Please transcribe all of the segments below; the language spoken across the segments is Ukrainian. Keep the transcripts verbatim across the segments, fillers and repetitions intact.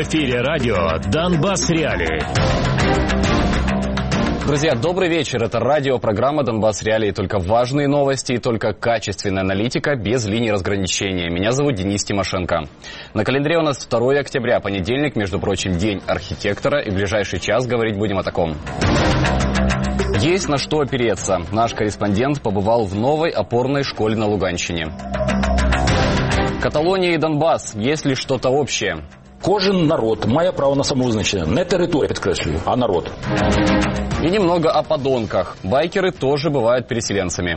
эфире радио «Донбасс Реалии». Друзья, добрый вечер. Это радиопрограмма «Донбасс Реалии». Только важные новости и только качественная аналитика без линий разграничения. Меня зовут Денис Тимошенко. На календаре у нас второе октября, понедельник, между прочим, день архитектора. И в ближайший час говорить будем о таком. Есть на что опереться. Наш корреспондент побывал в новой опорной школе на Луганщине. Каталония и Донбасс. Есть ли что-то общее? Кожен народ має право на самовизначення. Не територія, підкреслюю, а народ. И немного о подонках. Байкеры тоже бывают переселенцами.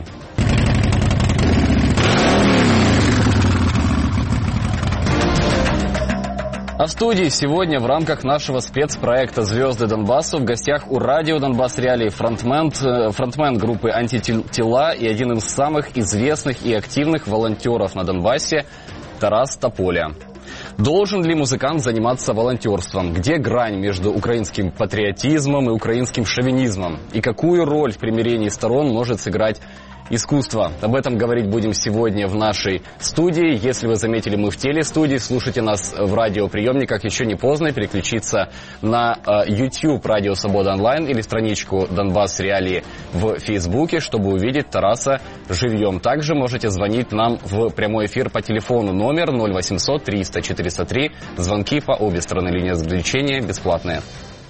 А в студии сегодня в рамках нашего спецпроекта «Звезды Донбасса» в гостях у радио «Донбасс Реалии» фронтмен, фронтмен группы «Антитела» и один из самых известных и активных волонтеров на Донбассе Тарас Тополя. Должен ли музыкант заниматься волонтерством? Где грань между украинским патриотизмом и украинским шовинизмом? И какую роль в примирении сторон может сыграть искусство? Об этом говорить будем сегодня в нашей студии. Если вы заметили, мы в телестудии. Слушайте нас в радиоприемниках. Еще не поздно переключиться на YouTube «Радио Свобода Онлайн» или страничку «Донбасс Реалии» в Фейсбуке, чтобы увидеть Тараса живьем. Также можете звонить нам в прямой эфир по телефону номер ноль восемьсот триста четыреста три. Звонки по обе стороны линии разграничения бесплатные.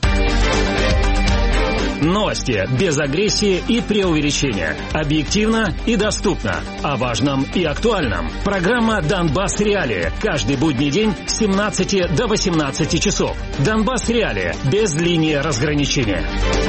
Новости без агрессии и преувеличения. Объективно и доступно. О важном и актуальном. Программа «Донбасс Реалии». Каждый будний день с семнадцати до восемнадцати часов. «Донбасс Реалии» без линии разграничения.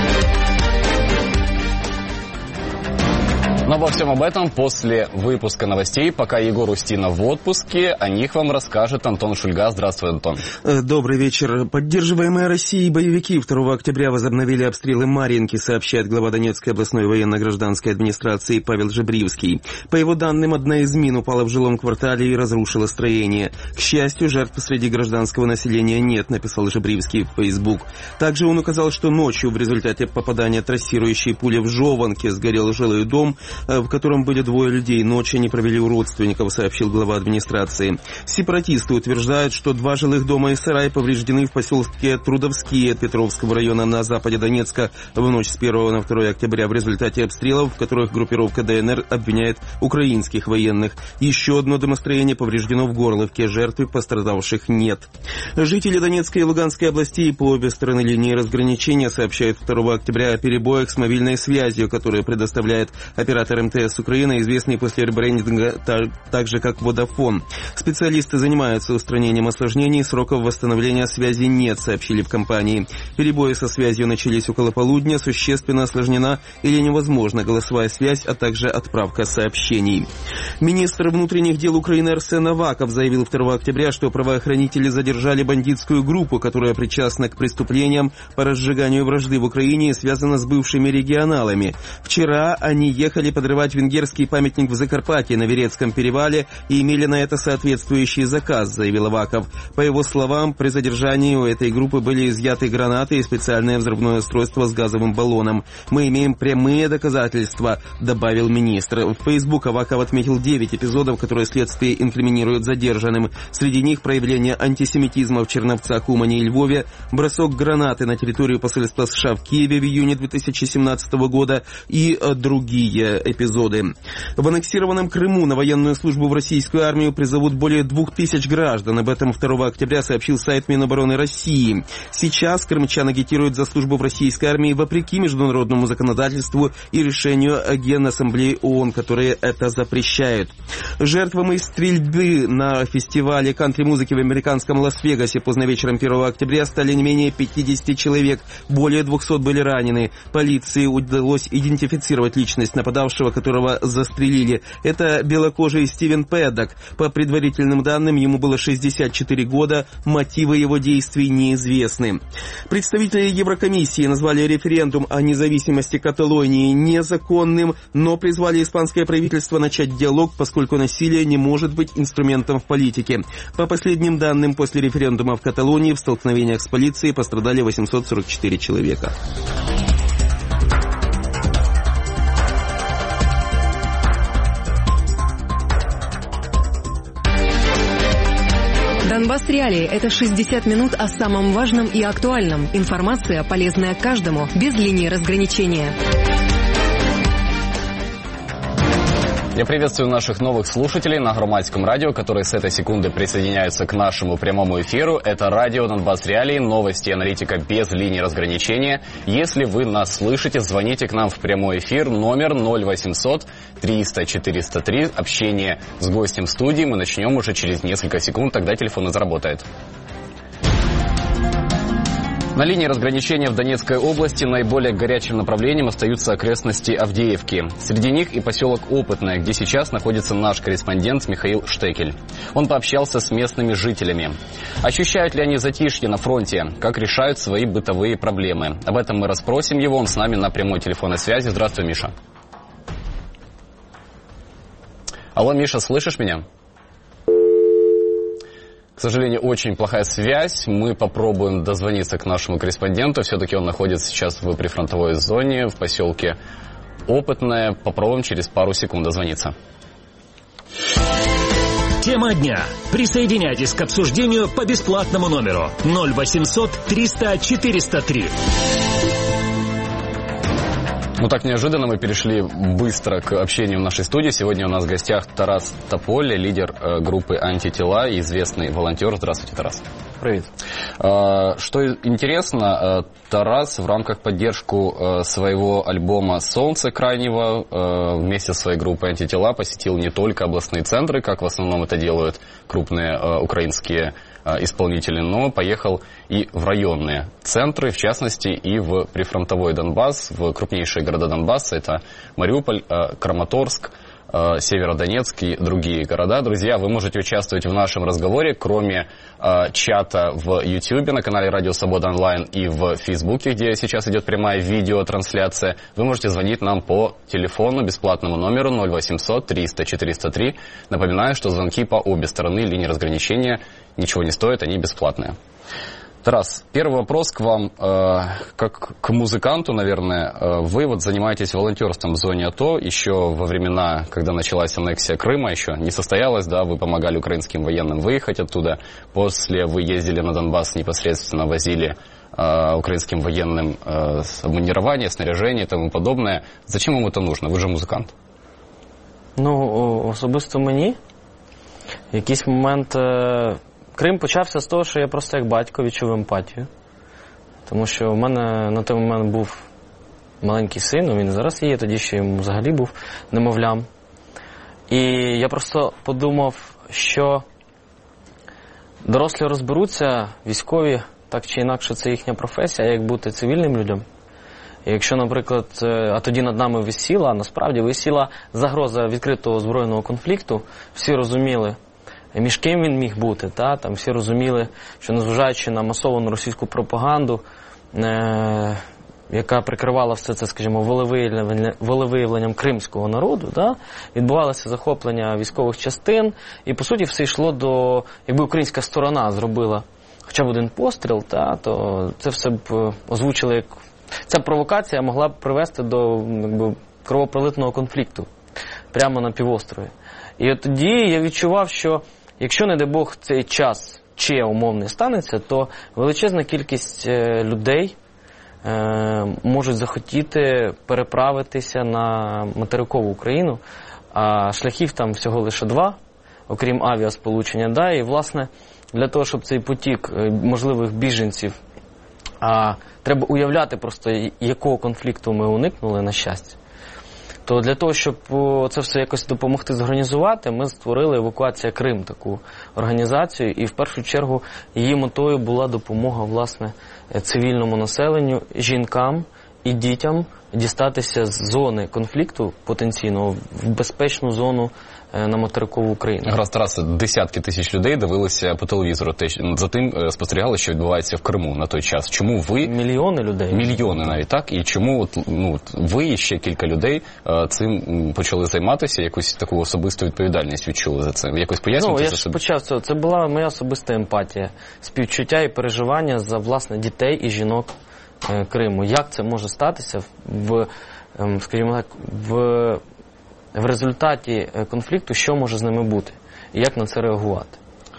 Но обо всем об этом после выпуска новостей. Пока Егор Устинов в отпуске, о них вам расскажет Антон Шульга. Здравствуй, Антон. Добрый вечер. Поддерживаемые Россией боевики второго октября возобновили обстрелы Марьинки, сообщает глава Донецкой областной военно-гражданской администрации Павел Жебривский. По его данным, одна из мин упала в жилом квартале и разрушила строение. К счастью, жертв среди гражданского населения нет, написал Жебривский в Facebook. Также он указал, что ночью в результате попадания трассирующей пули в Жованке сгорел жилой дом, в котором были двое людей. Ночь они провели у родственников, сообщил глава администрации. Сепаратисты утверждают, что два жилых дома и сарай повреждены в поселке Трудовские Петровского района на западе Донецка в ночь с первого на второе октября в результате обстрелов, в которых группировка ДНР обвиняет украинских военных. Еще одно домостроение повреждено в Горловке. Жертв пострадавших нет. Жители Донецкой и Луганской областей по обе стороны линии разграничения сообщают второго октября о перебоях с мобильной связью, которые предоставляет оператор МТС Украины, известный после ребрендинга так, так же как Vodafone. Специалисты занимаются устранением осложнений, сроков восстановления связи нет, сообщили в компании. Перебои со связью начались около полудня, существенно осложнена или невозможна голосовая связь, а также отправка сообщений. Министр внутренних дел Украины Арсен Аваков заявил второго октября, что правоохранители задержали бандитскую группу, которая причастна к преступлениям по разжиганию вражды в Украине и связана с бывшими регионалами. Вчера они ехали подрывать венгерский памятник в Закарпатье на Верецком перевале и имели на это соответствующий заказ, заявил Аваков. По его словам, при задержании у этой группы были изъяты гранаты и специальное взрывное устройство с газовым баллоном. Мы имеем прямые доказательства, добавил министр. В Facebook Аваков отметил девять эпизодов, которые следствие инкриминирует задержанным. Среди них проявление антисемитизма в Черновцах, Умане и Львове, бросок гранаты на территорию посольства США в Киеве в июне две тысячи семнадцатого года и другие эпизоды. В аннексированном Крыму на военную службу в российскую армию призовут более двух тысяч граждан. Об этом второго октября сообщил сайт Минобороны России. Сейчас крымчан агитируют за службу в российской армии вопреки международному законодательству и решению Генассамблеи ООН, которые это запрещают. Жертвами стрельбы на фестивале кантри-музыки в американском Лас-Вегасе поздно вечером первого октября стали не менее пятидесяти человек. Более двухсот были ранены. Полиции удалось идентифицировать личность нападавшего, которого застрелили. Это белокожий Стивен Пэддок. По предварительным данным, ему было шестьдесят четыре года. Мотивы его действий неизвестны. Представители Еврокомиссии назвали референдум о независимости Каталонии незаконным, но призвали испанское правительство начать диалог, поскольку насилие не может быть инструментом в политике. По последним данным, после референдума в Каталонии в столкновениях с полицией пострадали восемьсот сорок четыре человека. Донбасс Реалии – это шестьдесят минут о самом важном и актуальном. Информация, полезная каждому, без линии разграничения. Я приветствую наших новых слушателей на Громадском радио, которые с этой секунды присоединяются к нашему прямому эфиру. Это радио Донбасс Реалии, новости и аналитика без линии разграничения. Если вы нас слышите, звоните к нам в прямой эфир, номер ноль восемьсот триста четыреста три. Общение с гостем студии мы начнем уже через несколько секунд, тогда телефон и заработает. На линии разграничения в Донецкой области наиболее горячим направлением остаются окрестности Авдеевки. Среди них и поселок Опытное, где сейчас находится наш корреспондент Михаил Штекель. Он пообщался с местными жителями. Ощущают ли они затишье на фронте? Как решают свои бытовые проблемы? Об этом мы расспросим его. Он с нами на прямой телефонной связи. Здравствуй, Миша. Алло, Миша, слышишь меня? К сожалению, очень плохая связь. Мы попробуем дозвониться к нашему корреспонденту. Все-таки он находится сейчас в прифронтовой зоне, в поселке Опытное. Попробуем через пару секунд дозвониться. Тема дня. Присоединяйтесь к обсуждению по бесплатному номеру ноль восемьсот триста четыреста три. Ну так неожиданно мы перешли быстро к общению в нашей студии. Сегодня у нас в гостях Тарас Тополя, лидер э, группы «Антитела» и известный волонтер. Здравствуйте, Тарас. Привет. Э, что интересно, э, Тарас в рамках поддержку э, своего альбома «Солнце крайнего» э, вместе со своей группой «Антитела» посетил не только областные центры, как в основном это делают крупные э, украинские исполнители, но поехал и в районные центры, в частности и в прифронтовой Донбасс, в крупнейшие города Донбасса, это Мариуполь, Краматорск, Северодонецк и другие города. Друзья, вы можете участвовать в нашем разговоре, кроме э, чата в YouTube на канале Радио Свобода Онлайн и в Фейсбуке, где сейчас идет прямая видеотрансляция. Вы можете звонить нам по телефону, бесплатному номеру ноль восемьсот триста четыреста три. Напоминаю, что звонки по обе стороны линии разграничения ничего не стоят, они бесплатные. Тарас, первый вопрос к вам, э, как к музыканту, наверное. Э, вы вот занимаетесь волонтерством в зоне АТО еще во времена, когда началась аннексия Крыма, еще не состоялась, да, вы помогали украинским военным выехать оттуда. После вы ездили на Донбасс, непосредственно возили э, украинским военным э, обмундирование, снаряжение и тому подобное. Зачем вам это нужно? Вы же музикант. Ну, особисто мені в якийсь момент... Е... Крим почався з того, що я просто як батько відчув емпатію. Тому що в мене на той момент був маленький син, він зараз є, тоді ще йому взагалі був немовлям. І я просто подумав, що дорослі розберуться, військові, так чи інакше це їхня професія, як бути цивільним людям. І якщо, наприклад, а тоді над нами висіла, насправді висіла загроза відкритого збройного конфлікту, всі розуміли, між ким він міг бути, та? Там всі розуміли, що незважаючи на масовану російську пропаганду, е- яка прикривала все це, скажімо, волевиявлення, волевиявленням кримського народу, та? Відбувалося захоплення військових частин, і, по суті, все йшло до... Якби українська сторона зробила хоча б один постріл, та? То це все б озвучили як... Ця провокація могла б привести до якби, кровопролитного конфлікту прямо на півострові. І от тоді я відчував, що якщо, не дай Бог, цей час чи умовний станеться, то величезна кількість людей е, можуть захотіти переправитися на материкову Україну, а шляхів там всього лише два, окрім авіасполучення. Да? І, власне, для того, щоб цей потік можливих біженців, а треба уявляти просто, якого конфлікту ми уникнули, на щастя. То для того, щоб це все якось допомогти зорганізувати, ми створили «Евакуація Крим», таку організацію, і в першу чергу її метою була допомога, власне, цивільному населенню, жінкам і дітям дістатися з зони конфлікту потенційного в безпечну зону на материкову Україну. Якраз, Тарас, десятки тисяч людей дивилися по телевізору, за тим спостерігали, що відбувається в Криму на той час. Чому ви... Мільйони людей. Мільйони навіть, так? І чому от, ну, ви і ще кілька людей цим почали займатися, якусь таку особисту відповідальність відчули за це? Якось пояснюєте? Ну, я ж почав це. Це була моя особиста емпатія, співчуття і переживання за, власне, дітей і жінок Криму. Як це може статися в, скажімо так, в, в результаті конфлікту, що може з ними бути? І як на це реагувати?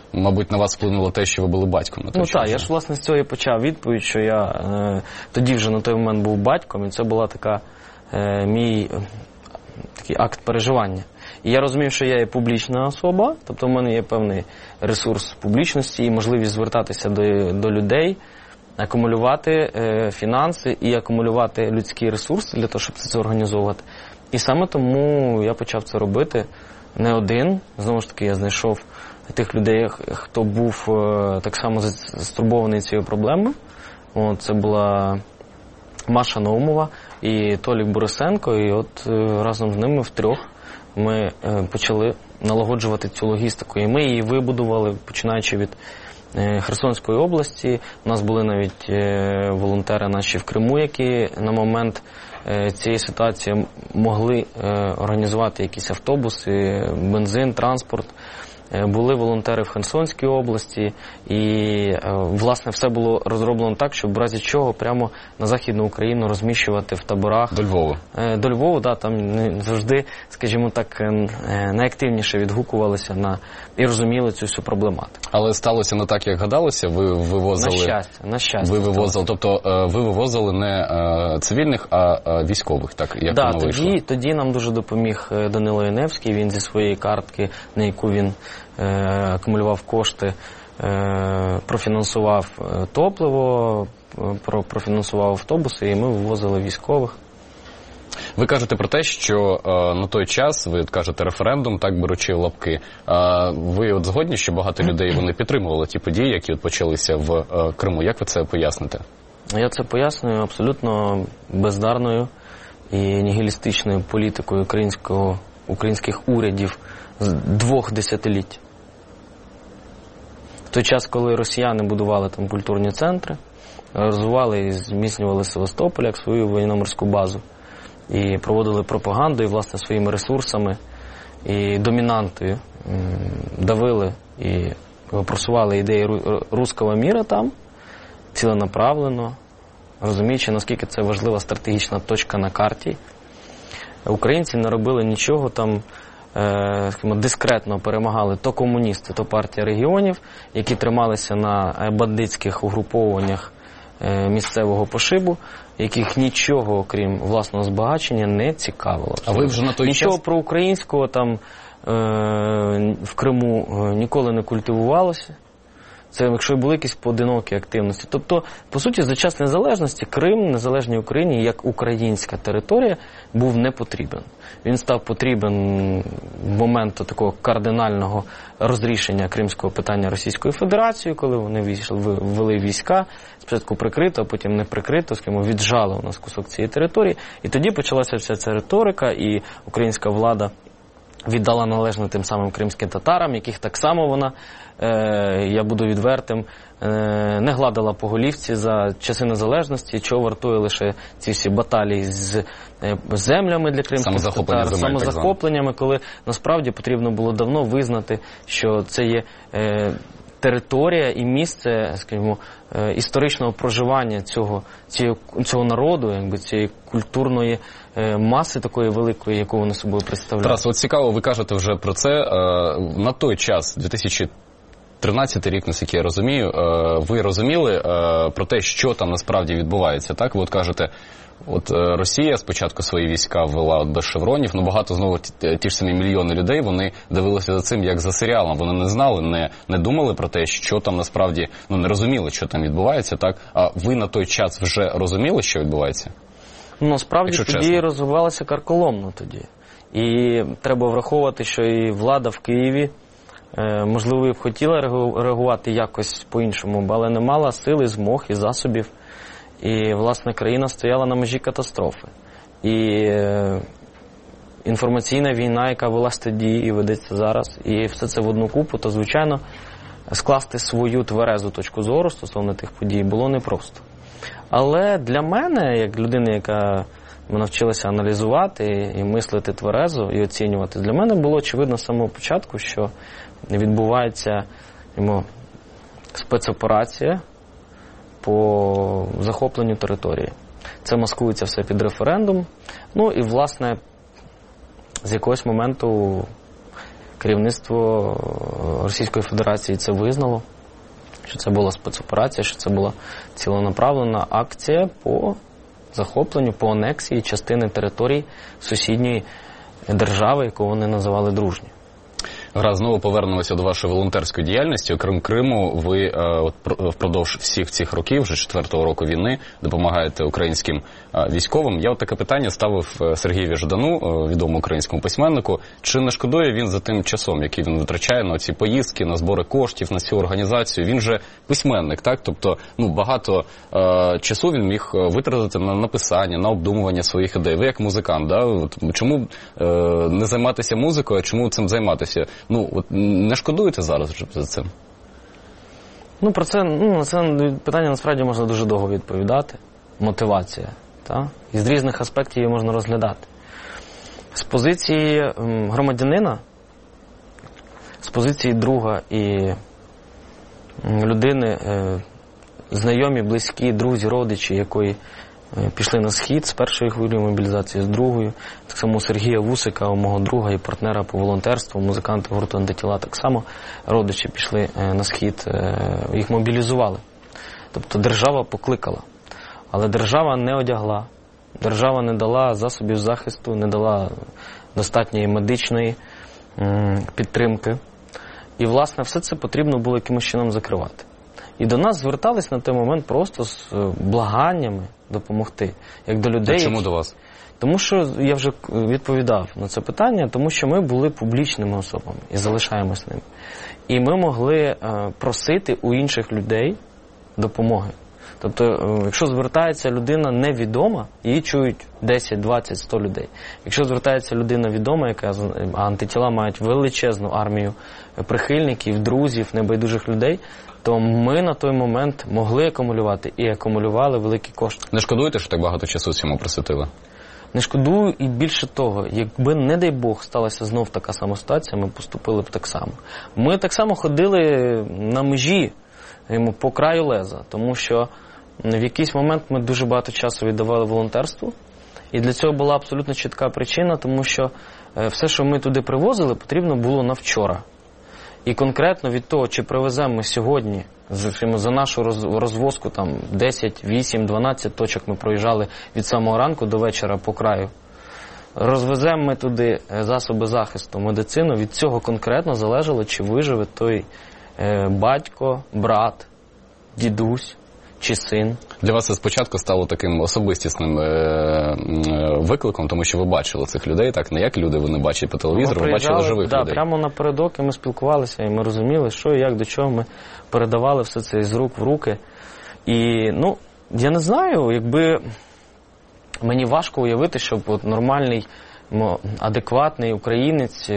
мабуть, на вас вплинуло те, що ви були батьком на той Ну час. так, я ж, власне, з цього і почав відповідь, що я е, тоді вже на той момент був батьком, і це була така е, мій е, такий акт переживання. І я розумів, що я є публічна особа, тобто в мене є певний ресурс публічності і можливість звертатися до, до людей, акумулювати е, фінанси і акумулювати людські ресурси для того, щоб це організовувати. І саме тому я почав це робити не один. Знову ж таки, я знайшов тих людей, хто був е, так само стурбований цією проблемою. О, це була Маша Наумова і Толік Борисенко, і от е, разом з ними втрьох ми е, почали налагоджувати цю логістику. І ми її вибудували, починаючи від е, Херсонської області. У нас були навіть е, волонтери наші в Криму, які на момент е, цієї ситуації могли е, організувати якісь автобуси, бензин, транспорт. Були волонтери в Херсонській області, і, власне, все було розроблено так, щоб в разі чого прямо на Західну Україну розміщувати в таборах. До Львова. До Львова, да, там завжди, скажімо так, найактивніше відгукувалися на і розуміли цю всю проблематику. Але сталося не так, як гадалося? Ви вивозили... На щастя, на щастя. Ви вивозили, тобто ви вивозили не цивільних, а військових, так, як да, воно вийшло? Тоді, тоді нам дуже допоміг Данило Яневський, він зі своєї картки, на яку він акумулював кошти, профінансував топливо, профінансував автобуси, і ми вивозили військових. Ви кажете про те, що е, на той час, ви кажете референдум, так беручи в лапки, е, ви от згодні, що багато людей вони підтримували ті події, які от почалися в е, Криму. Як ви це поясните? Я це пояснюю абсолютно бездарною і нігілістичною політикою українського, українських урядів з двох десятиліть. В той час, коли росіяни будували там культурні центри, розвивали і зміцнювали Севастополь як свою воєнно-морську базу, і проводили пропаганду, і, власне, своїми ресурсами і домінантою давили і просували ідеї руського міра там, ціленаправлено, розуміючи, наскільки це важлива стратегічна точка на карті. Українці не робили нічого там, е, дискретно перемагали то комуністи, то партія регіонів, які трималися на бандитських угруповуваннях е, місцевого пошибу, яких нічого, окрім власного збагачення, не цікавило. А ви вже на той нічого час... про українського там е, в Криму е, ніколи не культивувалося. Це якщо були якісь поодинокі активності. Тобто, по суті, за час незалежності Крим, незалежній Україні, як українська територія, був не потрібен. Він став потрібен в момент такого кардинального розрішення кримського питання Російською Федерацією, коли вони ввели війська, спочатку прикрито, а потім не прикрито, скажімо, віджали у нас кусок цієї території. І тоді почалася вся ця риторика, і українська влада віддала належне тим самим кримським татарам, яких так само вона, е, я буду відвертим, е, не гладила по голівці за часи незалежності, чого вартує лише ці всі баталії з е, землями для кримських татар, самозахопленнями, коли насправді потрібно було давно визнати, що це є е, територія і місце, скажімо, е, історичного проживання цього, цього, цього народу, якби цієї культурної е, маси такої великої, яку вони собою представляють. Тарас, от цікаво, ви кажете вже про це. Е, на той час, дві тисячі тринадцятий рік, наскільки я розумію, е, ви розуміли е, про те, що там насправді відбувається, так? Ви от кажете, от Росія спочатку свої війська ввела от без шевронів, ну багато знову ті, ті ж самі мільйони людей, вони дивилися за цим як за серіалом, вони не знали, не, не думали про те, що там насправді, ну не розуміли, що там відбувається, так? А ви на той час вже розуміли, що відбувається? Ну, насправді Якщо тоді чесно. розвивалося карколомно тоді. І треба враховувати, що і влада в Києві, е, можливо, і б хотіла реагувати якось по-іншому, але не мала сили, змог і засобів. І, власне, країна стояла на межі катастрофи. І е, інформаційна війна, яка велась тоді і ведеться зараз, і все це в одну купу, то, звичайно, скласти свою тверезу точку зору стосовно тих подій було непросто. Але для мене, як людини, яка навчилася аналізувати і мислити тверезо, і оцінювати, для мене було очевидно з самого початку, що відбувається йому, спецоперація по захопленню території. Це маскується все під референдум. Ну і, власне, з якогось моменту керівництво Російської Федерації це визнало, що це була спецоперація, що це була ціленаправлена акція по захопленню, по анексії частини територій сусідньої держави, яку вони називали дружньою. Гаразд, знову повернемося до вашої волонтерської діяльності. Окрім Криму, ви е, от, впродовж всіх цих років, вже четвертого року війни, допомагаєте українським е, військовим. Я от таке питання ставив Сергієві Ждану, е, відомому українському письменнику. Чи не шкодує він за тим часом, який він витрачає на ці поїздки, на збори коштів, на цю організацію? Він же письменник, так? Тобто, ну, багато е, часу він міг витратити на написання, на обдумування своїх ідей. Ви як музикант, да? От, чому е, не займатися музикою, а чому цим займатися? Ну, от не шкодуєте зараз вже за цим? Ну, про це, ну, це питання насправді можна дуже довго відповідати. Мотивація, так? І з різних аспектів її можна розглядати. З позиції громадянина, з позиції друга і людини, знайомі, близькі, друзі, родичі, якої пішли на схід з першою хвилею мобілізації, з другою. Так само у Сергія Вусика, у мого друга і партнера по волонтерству, музиканти гурту «Антитіла», так само родичі пішли на схід, їх мобілізували. Тобто держава покликала. Але держава не одягла, держава не дала засобів захисту, не дала достатньої медичної підтримки. І, власне, все це потрібно було якимось чином закривати. І до нас звертались на той момент просто з благаннями допомогти. Як до людей. А чому до вас? Тому що я вже відповідав на це питання, тому що ми були публічними особами і залишаємось ними. І ми могли просити у інших людей допомоги. Тобто, якщо звертається людина невідома, її чують десять, двадцять, сто людей. Якщо звертається людина відома, яка, а антитіла мають величезну армію прихильників, друзів, небайдужих людей, то ми на той момент могли акумулювати і акумулювали великі кошти. Не шкодуєте, що так багато часу цьому присвятили? Не шкодую, і більше того, якби, не дай Бог, сталася знов така сама ситуація, ми поступили б так само. Ми так само ходили на межі, по краю леза, тому що в якийсь момент ми дуже багато часу віддавали волонтерству, і для цього була абсолютно чітка причина, тому що все, що ми туди привозили, потрібно було на вчора. І конкретно від того, чи привеземо ми сьогодні, за нашу розвозку там десять, вісім, дванадцять точок ми проїжджали від самого ранку до вечора по краю, розвеземо ми туди засоби захисту, медицину, від цього конкретно залежало, чи виживе той батько, брат, дідусь чи син. Для вас це спочатку стало таким особистісним е- викликом, тому що ви бачили цих людей, так, не як люди вони бачать по телевізору, ви бачили живих да, людей. Прямо напередок, і ми спілкувалися, і ми розуміли, що і як, до чого ми передавали все це з рук в руки. І, ну, я не знаю, якби мені важко уявити, щоб от нормальний, адекватний українець,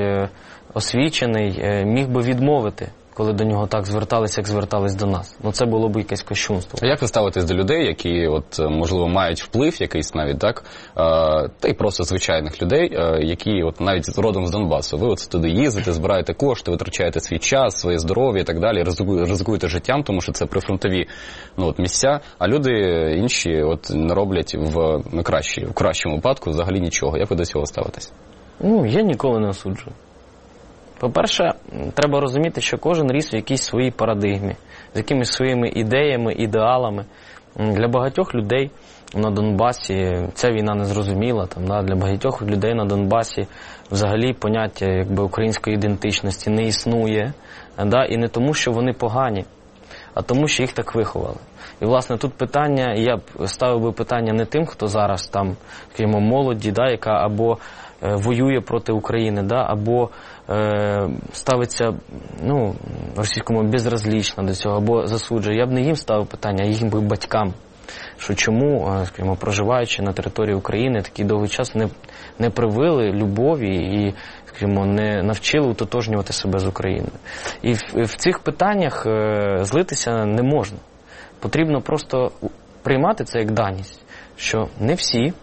освічений, міг би відмовити, коли до нього так зверталися, як звертались до нас. Ну, це було б якесь кощунство. А як ви ставитесь до людей, які, от, можливо, мають вплив якийсь навіть, так, та й просто звичайних людей, які от навіть родом з Донбасу. Ви от туди їздите, збираєте кошти, витрачаєте свій час, своє здоров'я і так далі, ризикуєте життям, тому що це прифронтові, ну, от, місця, а люди інші от не роблять в, ну, кращі, в кращому випадку взагалі нічого. Як ви до цього ставитесь? Ну, я ніколи не осуджую. По-перше, треба розуміти, що кожен ріс в якійсь своїй парадигмі, з якимись своїми ідеями, ідеалами. Для багатьох людей на Донбасі ця війна не зрозуміла. Там, да, для багатьох людей на Донбасі взагалі поняття якби, української ідентичності не існує. Да, і не тому, що вони погані, а тому, що їх так виховали. І, власне, тут питання, я б ставив би питання не тим, хто зараз там, скажімо, молоді, да, яка або е, воює проти України, да, або е, ставиться, ну, російському безразлічно до цього, або засуджує. Я б не їм ставив питання, а їм би батькам. Що чому, скажімо, проживаючи на території України, такий довгий час не, не привили любові і, скажімо, не навчили утотожнювати себе з Україною. І в, в цих питаннях е, злитися не можна. Потрібно просто приймати це як даність, що не всі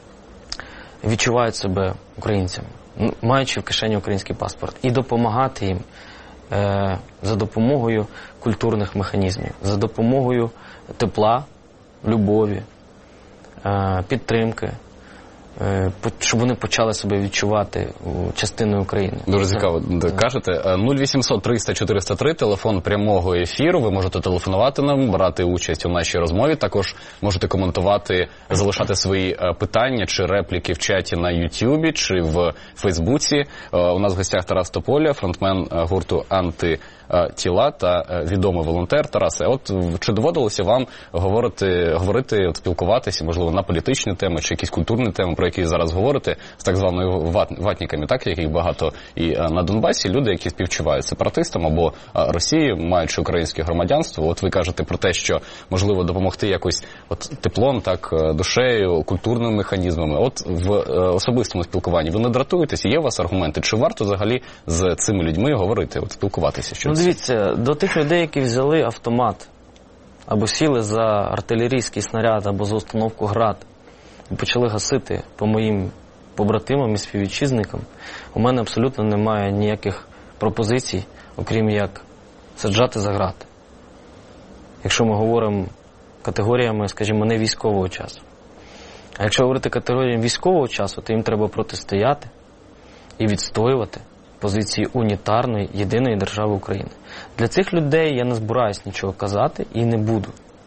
відчувають себе українцями, маючи в кишені український паспорт, і допомагати їм е, за допомогою культурних механізмів, за допомогою тепла, любові, підтримки, щоб вони почали себе відчувати частиною України. Дуже цікаво кажете. нуль вісімсот триста чотириста три, телефон прямого ефіру. Ви можете телефонувати нам, брати участь у нашій розмові. Також можете коментувати, залишати свої питання чи репліки в чаті на Ютубі чи в Фейсбуці. У нас в гостях Тарас Тополя, фронтмен гурту «Антитіла» та відомий волонтер. Тарасе, от чи доводилося вам говорити, говорити, от, спілкуватися, можливо, на політичні теми чи якісь культурні теми, про які зараз говорите, з так званими ватниками, так, яких багато і на Донбасі, люди, які співчувають сепаратистам або Росії, маючи українське громадянство. От ви кажете про те, що можливо допомогти якось от теплом, так, душею, культурними механізмами. От в особистому спілкуванні ви не дратуєтесь? Є у вас аргументи? Чи варто взагалі з цими людьми говорити, от спілкуватися? Ну, дивіться, до тих людей, які взяли автомат або сіли за артилерійський снаряд або за установку «Град» і почали гасити по моїм побратимам і співвітчизникам, у мене абсолютно немає ніяких пропозицій, окрім як саджати за грати. Якщо ми говоримо категоріями, скажімо, не військового часу. А якщо говорити категоріями військового часу, то їм треба протистояти і відстоювати позиції унітарної, єдиної держави України. Для цих людей я не збираюсь нічого казати і не буду.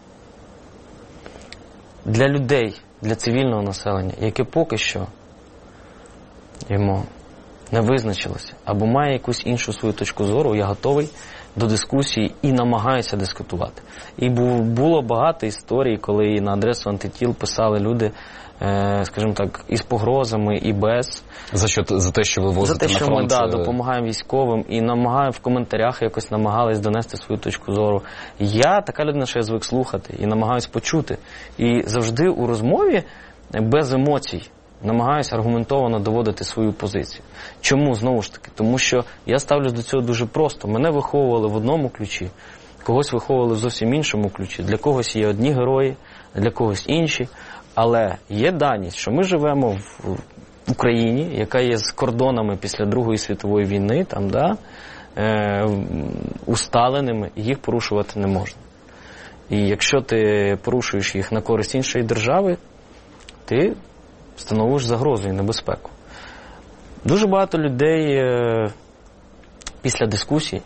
Для людей, для цивільного населення, яке поки що йому не визначилося, або має якусь іншу свою точку зору, я готовий до дискусії і намагаюся дискутувати. І було багато історій, коли на адресу антитіл писали люди, скажімо так, із погрозами, і без. За що, за те, що ви возите на фронт? За те, що ми, да, допомагаємо військовим і намагаємо в коментарях якось намагались донести свою точку зору. Я така людина, що я звик слухати і намагаюсь почути. І завжди у розмові без емоцій намагаюся аргументовано доводити свою позицію. Чому? Знову ж таки, тому що я ставлюсь до цього дуже просто. Мене виховували в одному ключі, когось виховували в зовсім іншому ключі. Для когось є одні герої, для когось інші. Але є даність, що ми живемо в Україні, яка є з кордонами після Другої світової війни, там, да, е, усталеними, і їх порушувати не можна. І якщо ти порушуєш їх на користь іншої держави, ти становиш загрозу і небезпеку. Дуже багато людей е, після дискусій,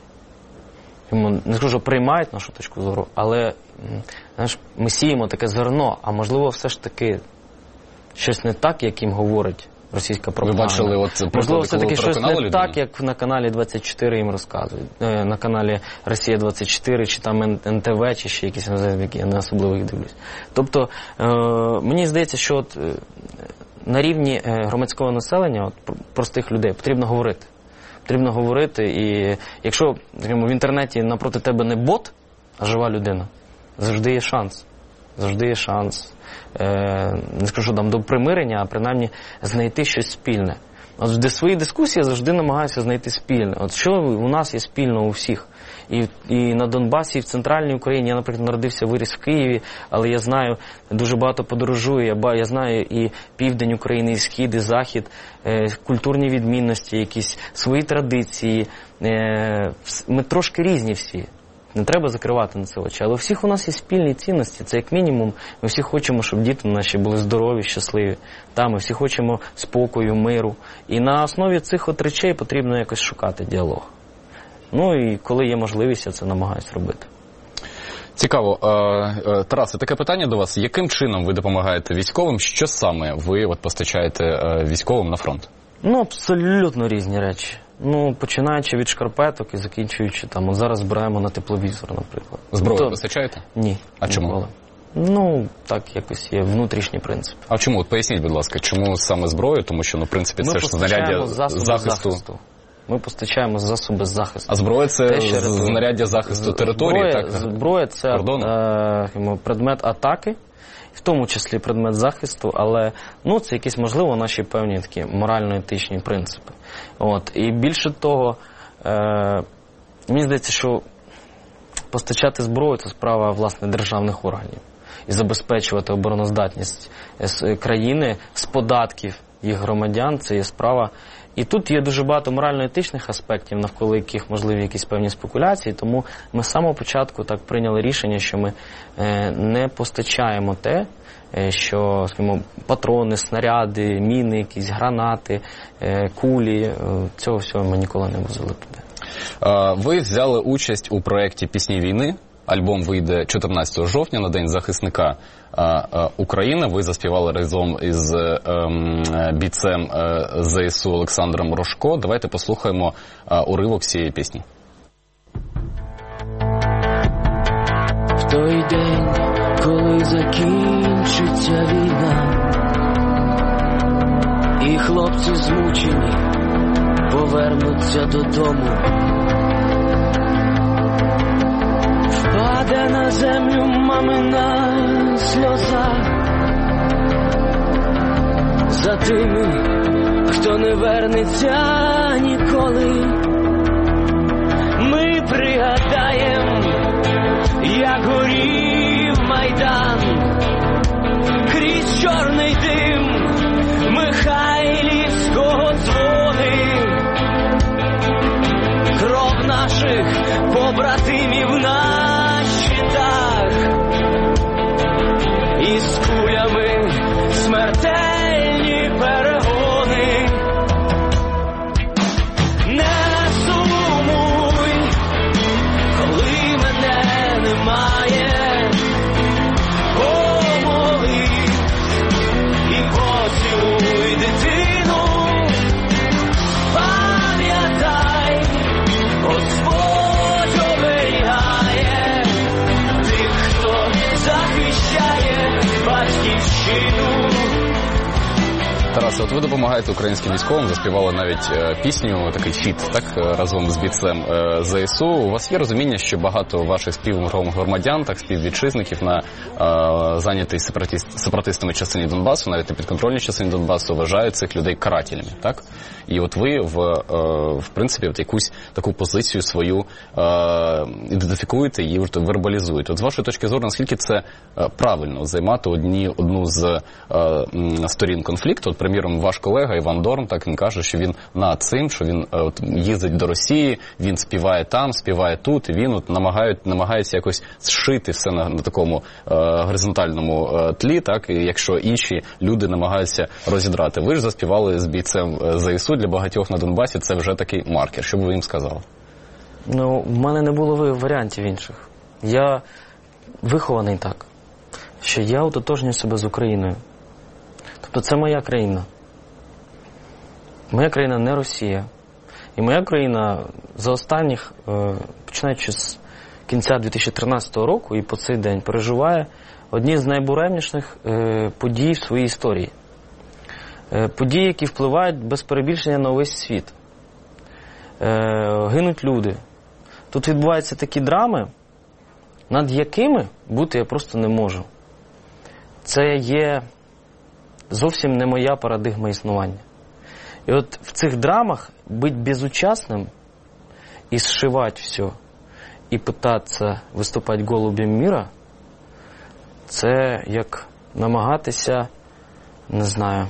не скажу, приймають нашу точку зору, але, знаєш, ми сіємо таке зерно, а можливо все ж таки щось не так, як їм говорить російська пропаганда. Ви бачили, от, можливо, все-таки щось не людину? Так, як на каналі двадцять чотири їм розказують. На каналі Росія двадцять чотири, чи там ен те ве, чи ще якісь, які я не особливо їх дивлюсь. Тобто, е, мені здається, що от, е, на рівні громадського населення, от, простих людей, потрібно говорити. Потрібно говорити, і якщо, скажімо, в інтернеті напроти тебе не бот, а жива людина, завжди є шанс. Завжди є шанс. Е, не скажу там до примирення, а принаймні знайти щось спільне. От в своїй дискусії я завжди намагаюся знайти спільне. От що у нас є спільно у всіх. І, і на Донбасі, і в Центральній Україні. Я, наприклад, народився, виріс в Києві, але я знаю, дуже багато подорожую, я, я знаю і південь України, і схід, і захід, е, культурні відмінності, якісь свої традиції. Е, ми трошки різні всі. Не треба закривати на це очі. Але у всіх у нас є спільні цінності. Це як мінімум. Ми всі хочемо, щоб діти наші були здорові, щасливі. Та, ми всі хочемо спокою, миру. І на основі цих от речей потрібно якось шукати діалог. Ну і коли є можливість, я це намагаюсь робити. Цікаво. Тарасе, таке питання до вас. Яким чином ви допомагаєте військовим? Що саме ви от постачаєте військовим на фронт? Ну, абсолютно різні речі. Ну, починаючи від шкарпеток і закінчуючи там, от зараз збираємо на тепловізор, наприклад. Зброю То... постачаєте? Ні. А чому? Ніколи. Ну, так якось є внутрішній принцип. А чому? От поясніть, будь ласка, чому саме зброю? Тому що, ну, в принципі, це ж знаряддя захисту. захисту. Ми постачаємо засоби захисту. А зброя – це знаряддя захисту території, зброя, так? Зброя – це е, предмет атаки, в тому числі предмет захисту, але ну, це якісь, можливо, наші певні такі морально-етичні принципи. От. І більше того, е, мені здається, що постачати зброю – це справа, власне, державних органів. І забезпечувати обороноздатність країни з податків їх громадян, це є справа. І тут є дуже багато морально-етичних аспектів, навколо яких можливі якісь певні спекуляції, тому ми з самого початку так прийняли рішення, що ми не постачаємо те, що, скажімо, патрони, снаряди, міни, якісь гранати, кулі, цього всього ми ніколи не возили туди. Ви взяли участь у проєкті «Пісні війни». Альбом вийде чотирнадцятого жовтня на День захисника України. Ви заспівали разом із бійцем ЗСУ Олександром Рожко. Давайте послухаємо уривок цієї пісні. В той день, коли закінчиться війна, і хлопці змучені повернуться додому, впаде на землю мамина сльоза за тими, хто не вернеться ніколи. Ми пригадаєм, як горів Майдан крізь чорний дим Михайлівського дзвони. Кров наших побратимів на щитах із кулями смертельні перегони. Не сумуй, коли мене немає, помолись і поцілуй дитину. Пам'ятай, Господь оберігає тих, хто захищає батьківщину. Тарасе, от ви допомагаєте українським військовим, заспівали навіть е, пісню, такий фіт, так, разом з бійцем е, ЗСУ. У вас є розуміння, що багато ваших співгромадян, так, співвітчизників на е, зайнятій сепаратист, сепаратистами частині Донбасу, навіть на підконтрольній частині Донбасу, вважають цих людей карателями, так? І от ви, в, е, в принципі, от якусь таку позицію свою е, ідентифікуєте і вербалізуєте. От з вашої точки зору, наскільки це е, правильно займати одні, одну з е, сторін конфлікту? От, приміром, ваш колега Іван Дорн, так, він каже, що він над цим, що він от, їздить до Росії, він співає там, співає тут, і він от, намагає, намагається якось зшити все на, на такому е, горизонтальному е, тлі, так, і якщо інші люди намагаються розідрати. Ви ж заспівали з бійцем ЗСУ, для багатьох на Донбасі це вже такий маркер. Що б ви їм сказали? Ну, в мене не було варіантів інших. Я вихований так, що я ототожнюю себе з Україною. Тобто це моя країна. Моя країна не Росія. І моя країна за останніх, починаючи з кінця дві тисячі тринадцятого року і по цей день, переживає одні з найбуремніших подій в своїй історії. Події, які впливають без перебільшення на увесь світ. Гинуть люди. Тут відбуваються такі драми, над якими бути я просто не можу. Це є зовсім не моя парадигма існування. І от в цих драмах бути безучасним і сшивати все, і питатися виступати голубем міра, це як намагатися, не знаю,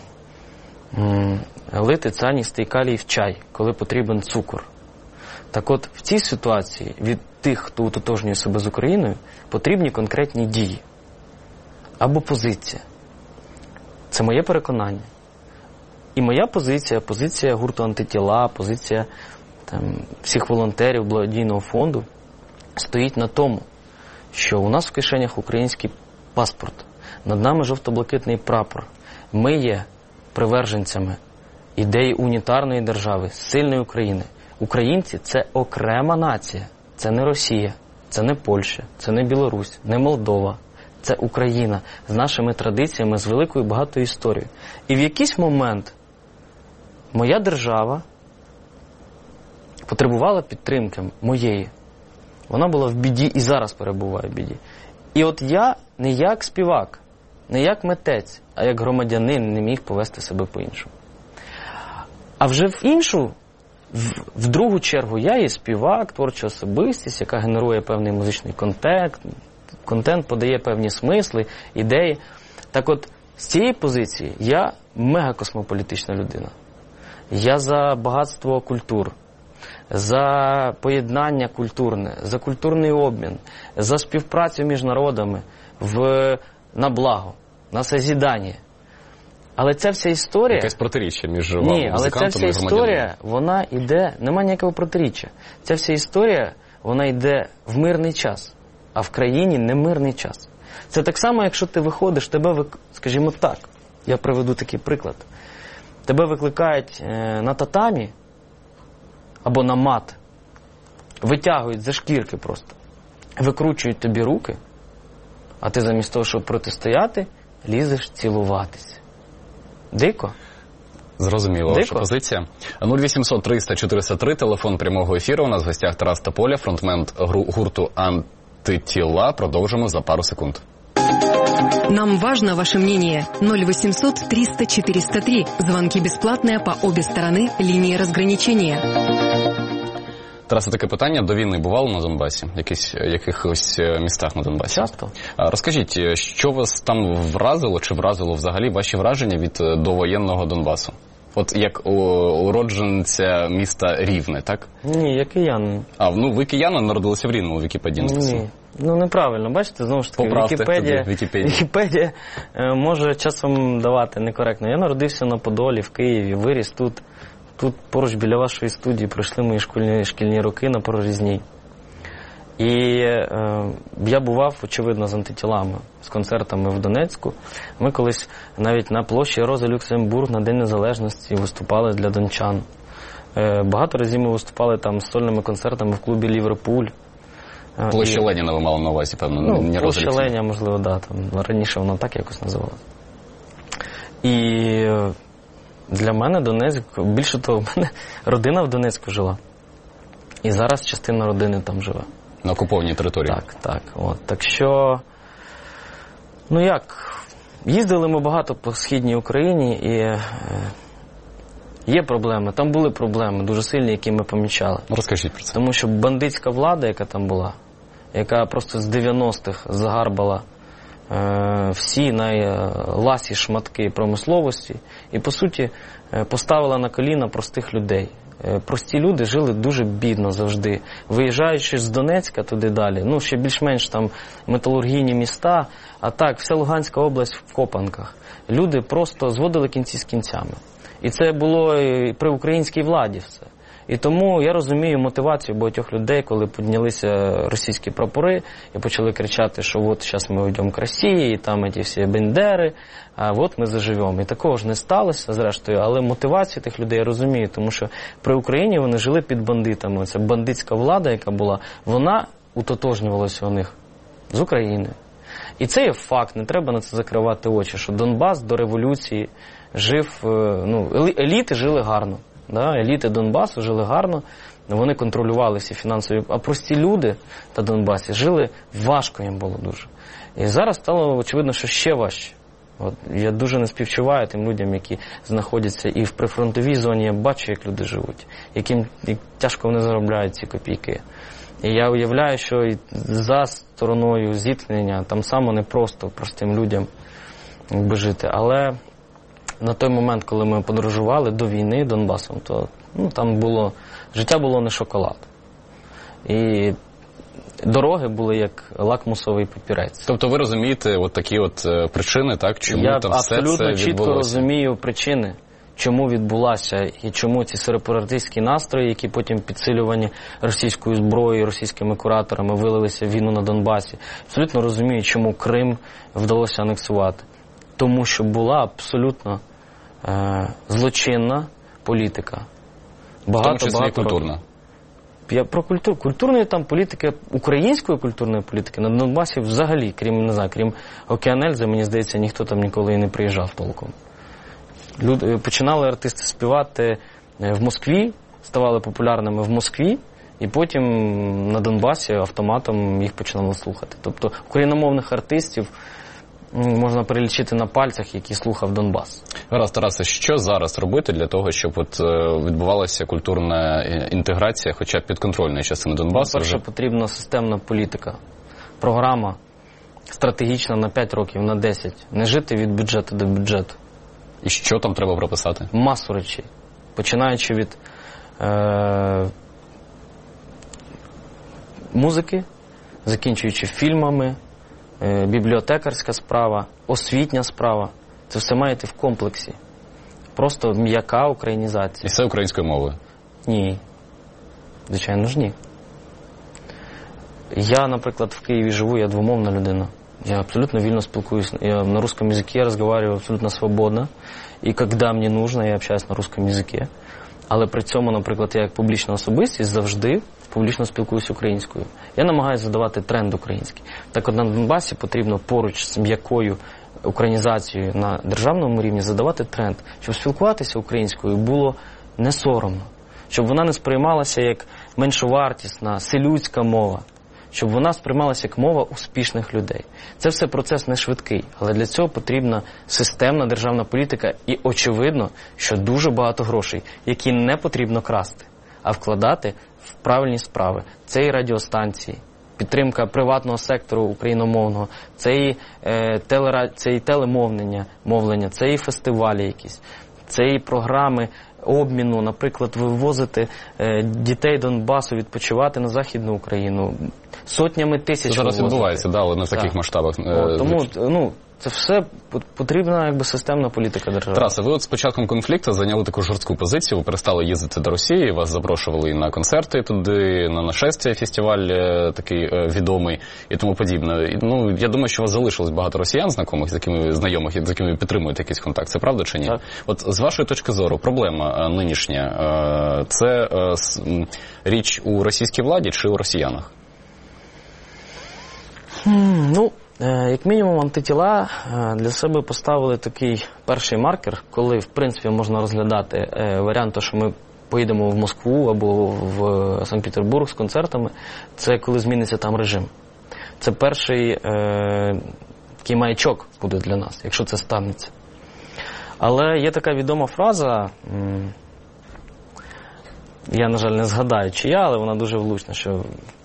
лити цианістий калій в чай, коли потрібен цукор. Так от, в цій ситуації від тих, хто ототожнює себе з Україною, потрібні конкретні дії. Або позиція. Це моє переконання. І моя позиція, позиція гурту «Антитіла», позиція там, всіх волонтерів благодійного фонду стоїть на тому, що у нас в кишенях український паспорт, над нами жовто-блакитний прапор. Ми є приверженцями ідеї унітарної держави, сильної України. Українці – це окрема нація. Це не Росія, це не Польща, це не Білорусь, не Молдова. Це Україна з нашими традиціями, з великою багатою історією. І в якийсь момент моя держава потребувала підтримки моєї. Вона була в біді і зараз перебуває в біді. І от я не як співак, не як митець, а як громадянин не міг повести себе по-іншому. А вже в іншу, в, в другу чергу, я є співак, творча особистість, яка генерує певний музичний контент, контент, подає певні смисли, ідеї. Так от, З цієї позиції я мегакосмополітична людина. Я за багатство культур, за поєднання культурне, за культурний обмін, за співпрацю між народами в, на благо, на созидання. Але ця вся історія... Якесь протиріччя між вами, Ні, але ця вся історія, вона йде... Нема ніякого протиріччя. Ця вся історія, вона йде в мирний час, а в країні не мирний час. Це так само, якщо ти виходиш, тебе, скажімо так, я приведу такий приклад. Тебе викликають на татамі або на мат, витягують за шкірки просто, викручують тобі руки, а ти замість того, щоб протистояти, лізеш цілуватися. Дико? Зрозуміло, ваша позиція. нуль вісімсот триста чотириста три, телефон прямого ефіру. У нас в гостях Тарас Тополя, фронтмен гурту «Антитіла». Продовжимо за пару секунд. Нам важно ваше мнение. ноль восемьсот триста четыреста три. Звонки бесплатные по обе стороны линии разграничения. Тарасе, таке питання. До війни бувало на Донбасі? Якісь, якихось містах на Донбасі? Часто. Розкажіть, що вас там вразило, чи вразило взагалі ваші враження від довоєнного Донбасу? От як уродженця міста Рівне, так? Ні, я киянин. А, ну ви киянин, народилися в Рівному, в Вікіпедії написано. Ні, ну неправильно, бачите, знову ж таки, Вікіпедія, Вікіпедія. Вікіпедія е, може часом давати некоректно. Я народився на Подолі, в Києві, виріс тут. Тут поруч біля вашої студії пройшли мої шкільні, шкільні роки на Прорізній. І е, я бував, очевидно, з антитілами, з концертами в Донецьку. Ми колись навіть на площі Роза Люксембург на День Незалежності виступали для дончан. Е, багато разів ми виступали там з сольними концертами в клубі «Ліверпуль». Площа І... Леніна ви мали на увазі, певно, ну, не Роза Площа Леніна, можливо, да, там, раніше вона так якось називала. І для мене Донецьк, більше того, в мене родина в Донецьку жила. І зараз частина родини там живе. На окупованій території. Так, так. От. Так що, ну як, їздили ми багато по Східній Україні і е, є проблеми. Там були проблеми дуже сильні, які ми помічали. Розкажіть про це. Тому що бандитська влада, яка там була, яка просто з дев'яностих загарбала е, всі найласі шматки промисловості і, по суті, е, поставила на коліна простих людей. Прості люди жили дуже бідно завжди. Виїжджаючи з Донецька туди далі, ну, ще більш-менш там металургійні міста, а так, вся Луганська область в копанках. Люди просто зводили кінці з кінцями. І це було і при українській владі все. І тому я розумію мотивацію багатьох людей, коли піднялися російські прапори і почали кричати, що от зараз ми йдемо к Росії, і там ці всі бендери, а от ми заживемо. І такого ж не сталося, зрештою, але мотивацію тих людей я розумію, тому що при Україні вони жили під бандитами. Ця бандитська влада, яка була, вона утотожнювалася у них з України. І це є факт, не треба на це закривати очі, що Донбас до революції жив, ну, еліти жили гарно. Да, еліти Донбасу жили гарно, вони контролювали всі фінансові, а прості люди на Донбасі жили важко, їм було дуже. І зараз стало очевидно, що ще важче. От, я дуже не співчуваю тим людям, які знаходяться і в прифронтовій зоні, я бачу, як люди живуть, яким як тяжко вони заробляють ці копійки. І я уявляю, що і за стороною зіткнення там само непросто простим людям якби жити, але на той момент, коли ми подорожували до війни Донбасом, то ну, там було, життя було не шоколад. І дороги були як лакмусовий папірець. Тобто ви розумієте от такі от причини, так? Чому Я там все це відбулося? Я абсолютно чітко розумію причини, чому відбулася і чому ці сепаратистські настрої, які потім підсилювані російською зброєю, російськими кураторами вилилися в війну на Донбасі. Абсолютно розумію, чому Крим вдалося анексувати. Тому що була абсолютно е, злочинна політика. Багато, в тому числі багато культурна. Років. Я про культуру. Культурної там політики, української культурної політики на Донбасі взагалі, крім, не знаю, крім Океанельзи, мені здається, ніхто там ніколи і не приїжджав толком. Люди, починали артисти співати в Москві, ставали популярними в Москві, і потім на Донбасі автоматом їх починали слухати. Тобто україномовних артистів можна перелічити на пальцях, які слухав Донбас. Гаразд, Тарасе, що зараз робити для того, щоб от відбувалася культурна інтеграція, хоча б підконтрольної частини Донбасу? Перше, вже... потрібна системна політика, програма стратегічна на п'ять років, на десять. Не жити від бюджету до бюджету. І що там треба прописати? Масу речей. Починаючи від е- музики, закінчуючи фільмами, е- бібліотекарська справа, освітня справа. Це все має йти в комплексі. Просто м'яка українізація. І все українською мовою? Ні. Звичайно ж ні. Я, наприклад, в Києві живу, я двомовна людина. Я абсолютно вільно спілкуюсь. Я на русском языке разговариваю абсолютно свободно. І коли мені нужно, я общаюсь на русском языке. Але при цьому, наприклад, я як публічна особистість завжди публічно спілкуюсь українською. Я намагаюся задавати тренд український. Так от на Донбасі потрібно поруч з м'якою українізацією на державному рівні задавати тренд, щоб спілкуватися українською було не соромно, щоб вона не сприймалася як меншовартісна, селюдська мова, щоб вона сприймалася як мова успішних людей. Це все процес не швидкий, але для цього потрібна системна державна політика і очевидно, що дуже багато грошей, які не потрібно красти, а вкладати в правильні справи. Це і радіостанції, підтримка приватного сектору україномовного, це і, е, телера... це і телемовлення, мовлення, це і фестивалі якісь, це і програми обміну, наприклад, вивозити е, дітей Донбасу відпочивати на Західну Україну. Сотнями тисяч. Це зараз вивозити. відбувається, да, але не в таких так. масштабах. О, тому, ну, це все потрібна якби системна політика держави. Тарасе, ви от з початком конфлікту зайняли таку жорстку позицію, ви перестали їздити до Росії, вас запрошували і на концерти туди, на нашестя, фестиваль такий відомий і тому подібне. І, ну, я думаю, що у вас залишилось багато росіян знайомих, з якими знайомих, з якими підтримуєте якийсь контакт. Це правда чи ні? Так. От з вашої точки зору, проблема нинішня, це річ у російській владі чи у росіянах? Hmm, ну, як мінімум, антитіла для себе поставили такий перший маркер, коли, в принципі, можна розглядати варіант, що ми поїдемо в Москву або в Санкт-Петербург з концертами, це коли зміниться там режим. Це перший е, такий маячок буде для нас, якщо це станеться. Але є така відома фраза, я, на жаль, не згадаю, чия, але вона дуже влучна, що,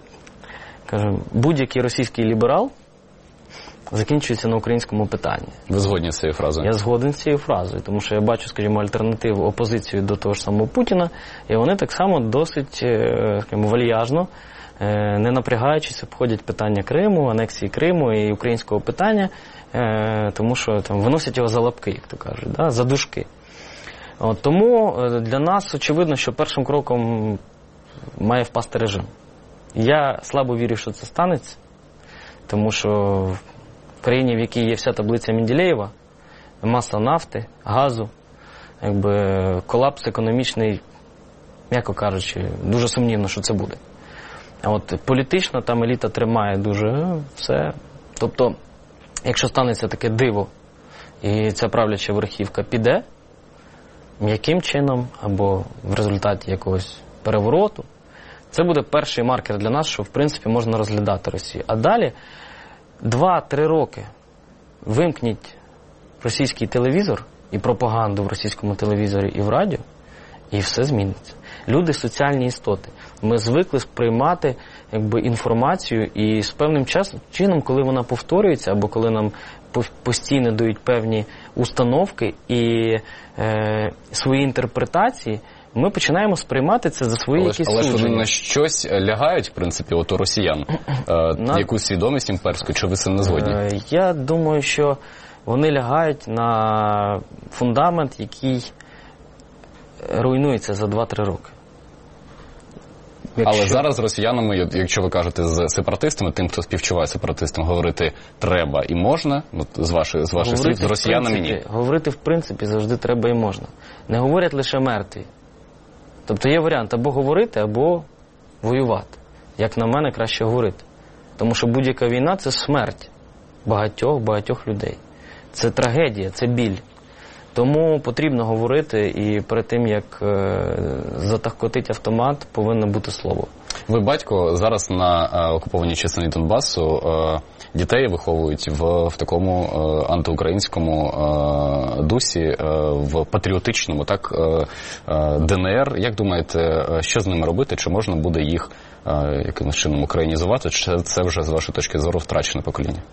каже, будь-який російський ліберал закінчується на українському питанні. Ви згодні з цією фразою? Я згоден з цією фразою, тому що я бачу, скажімо, альтернативу, опозицію до того ж самого Путіна, і вони так само досить, скажімо, вальяжно, не напрягаючись, обходять питання Криму, анексії Криму і українського питання, тому що там виносять його за лапки, як то кажуть, да, за дужки. От, тому для нас очевидно, що першим кроком має впасти режим. Я слабо вірю, що це станеться, тому що в країні, в якій є вся таблиця Менделєєва, маса нафти, газу, якби колапс економічний, м'яко кажучи, дуже сумнівно, що це буде. А от політично там еліта тримає дуже все. Тобто, якщо станеться таке диво, і ця правляча верхівка піде, м'яким чином, або в результаті якогось перевороту, це буде перший маркер для нас, що, в принципі, можна розглядати Росію. А далі два-три роки вимкніть російський телевізор і пропаганду в російському телевізорі і в радіо, і все зміниться. Люди – соціальні істоти. Ми звикли сприймати якби, інформацію і з певним часом, чином, коли вона повторюється, або коли нам постійно дають певні установки і е, свої інтерпретації, ми починаємо сприймати це за свої але якісь судження. Але ж вони судження. на щось лягають, в принципі, от у росіян. Е, на... Якусь свідомість імперську, чи ви з цим не згодні? Е, я думаю, що вони лягають на фундамент, який руйнується за два-три роки. Якщо... Але зараз з росіянами, якщо ви кажете з сепаратистами, тим, хто співчуває сепаратистам, говорити треба і можна, от з ваших, з ваших слів, з росіянами ні. Говорити в принципі завжди треба і можна. Не говорять лише мертві. Тобто є варіант або говорити, або воювати. Як на мене, краще говорити. Тому що будь-яка війна – це смерть багатьох-багатьох людей. Це трагедія, це біль. Тому потрібно говорити, і перед тим, як е, затахкотить автомат, повинно бути слово. Ви, батько, зараз на е, окупованій частині Донбасу е, дітей виховують в, в такому е, антиукраїнському е, дусі, е, в патріотичному, так, е, е, ДНР. Як думаєте, що з ними робити? Чи можна буде їх е, якимось чином українізувати? Чи це вже, з вашої точки зору, втрачене покоління?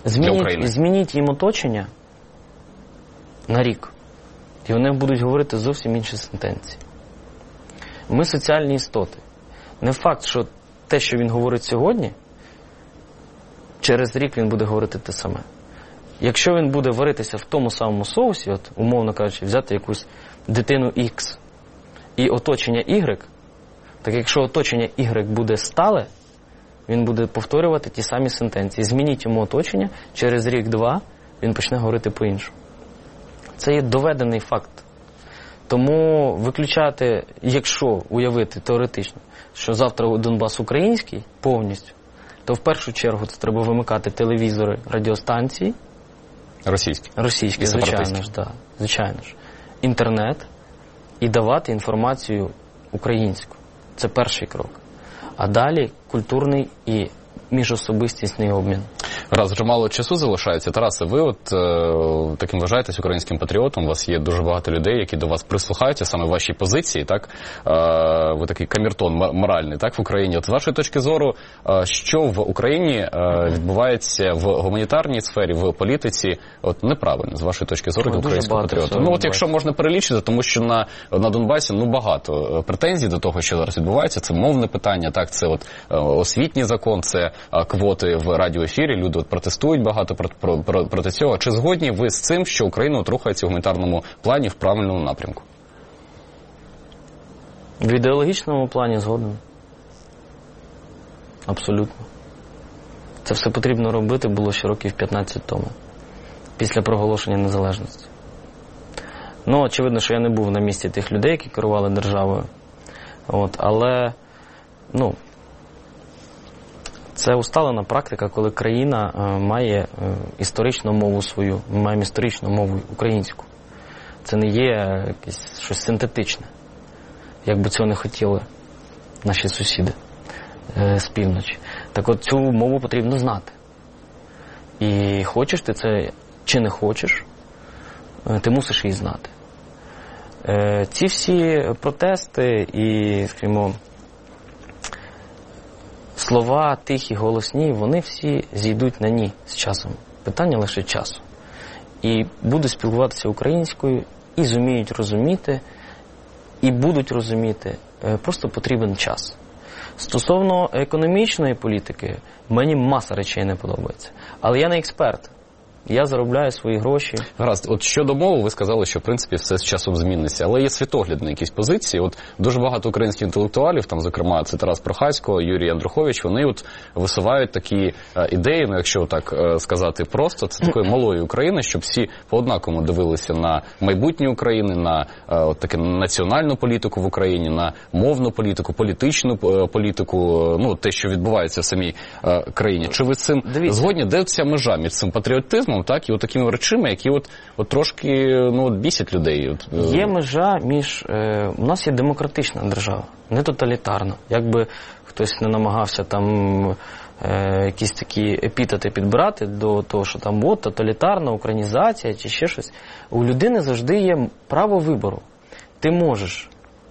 Змініть, змініть їм оточення на рік, і вони будуть говорити зовсім інші сентенції. Ми соціальні істоти. Не факт, що те, що він говорить сьогодні, через рік він буде говорити те саме. Якщо він буде варитися в тому самому соусі, от, умовно кажучи, взяти якусь дитину X і оточення Y, так якщо оточення Y буде стале, він буде повторювати ті самі сентенції. Змініть йому оточення, через рік-два він почне говорити по-іншому. Це є доведений факт. Тому виключати, якщо уявити теоретично, що завтра Донбас український повністю, то в першу чергу це треба вимикати телевізори, радіостанції. Російські. Російські, звичайно ж, да, звичайно ж. Інтернет і давати інформацію українську. Це перший крок. А далі культурний і міжособистісний обмін. Раз вже мало часу залишається. Тарасе, ви от е, таким вважаєтесь українським патріотом, у вас є дуже багато людей, які до вас прислухаються саме в вашій позиції, так? Е, ви такий камертон моральний, так, в Україні. От з вашої точки зору, е, що в Україні е, відбувається в гуманітарній сфері, в політиці, от неправильно, з вашої точки зору, до українського патріота? Ну, от якщо можна перелічити, тому що на, на Донбасі, ну, багато претензій до того, що зараз відбувається, це мовне питання, так, це от е, освітній закон, це е, квоти в радіоефірі, люди от протестують багато проти, проти, проти цього. Чи згодні ви з цим, що Україна от рухається в гуманітарному плані в правильному напрямку? В ідеологічному плані згоден. Абсолютно. Це все потрібно робити було ще років п'ятнадцять тому, після проголошення незалежності. Ну, очевидно, що я не був на місці тих людей, які керували державою. От, але, ну, це усталена практика, коли країна е, має е, історичну мову свою. Ми маємо історичну мову українську. Це не є якесь щось синтетичне, як би цього не хотіли наші сусіди е, з півночі. Так от цю мову потрібно знати. І хочеш ти це чи не хочеш, е, ти мусиш її знати. Е, ці всі протести і, скажімо, слова тихі, голосні, вони всі зійдуть на ні з часом. Питання лише часу. І будуть спілкуватися українською, і зуміють розуміти, і будуть розуміти. Просто потрібен час. Стосовно економічної політики, мені маса речей не подобається. Але я не експерт. Я заробляю свої гроші. Гаразд, от щодо мови, ви сказали, що в принципі все з часом зміниться. Але є світоглядні якісь позиції. От дуже багато українських інтелектуалів, там, зокрема, це Тарас Прохасько, Юрій Андрухович, вони от висувають такі е, ідеї, ну, якщо так е, сказати просто, це такої малої України, щоб всі по-однаковому дивилися на майбутнє України, на е, от таке національну політику в Україні, на мовну політику, політичну е, політику, е, ну, те, що відбувається в самій е, країні. Чи ви з цим Дивіться. згодні? Де ця межа між цим патріотизмом, так, і от такими речами, які от, от трошки, ну, от бісять людей. От. Є межа між... Е, у нас є демократична держава, не тоталітарна. Якби хтось не намагався там е, якісь такі епітети підбирати до того, що там от тоталітарна українізація чи ще щось. У людини завжди є право вибору. Ти можеш,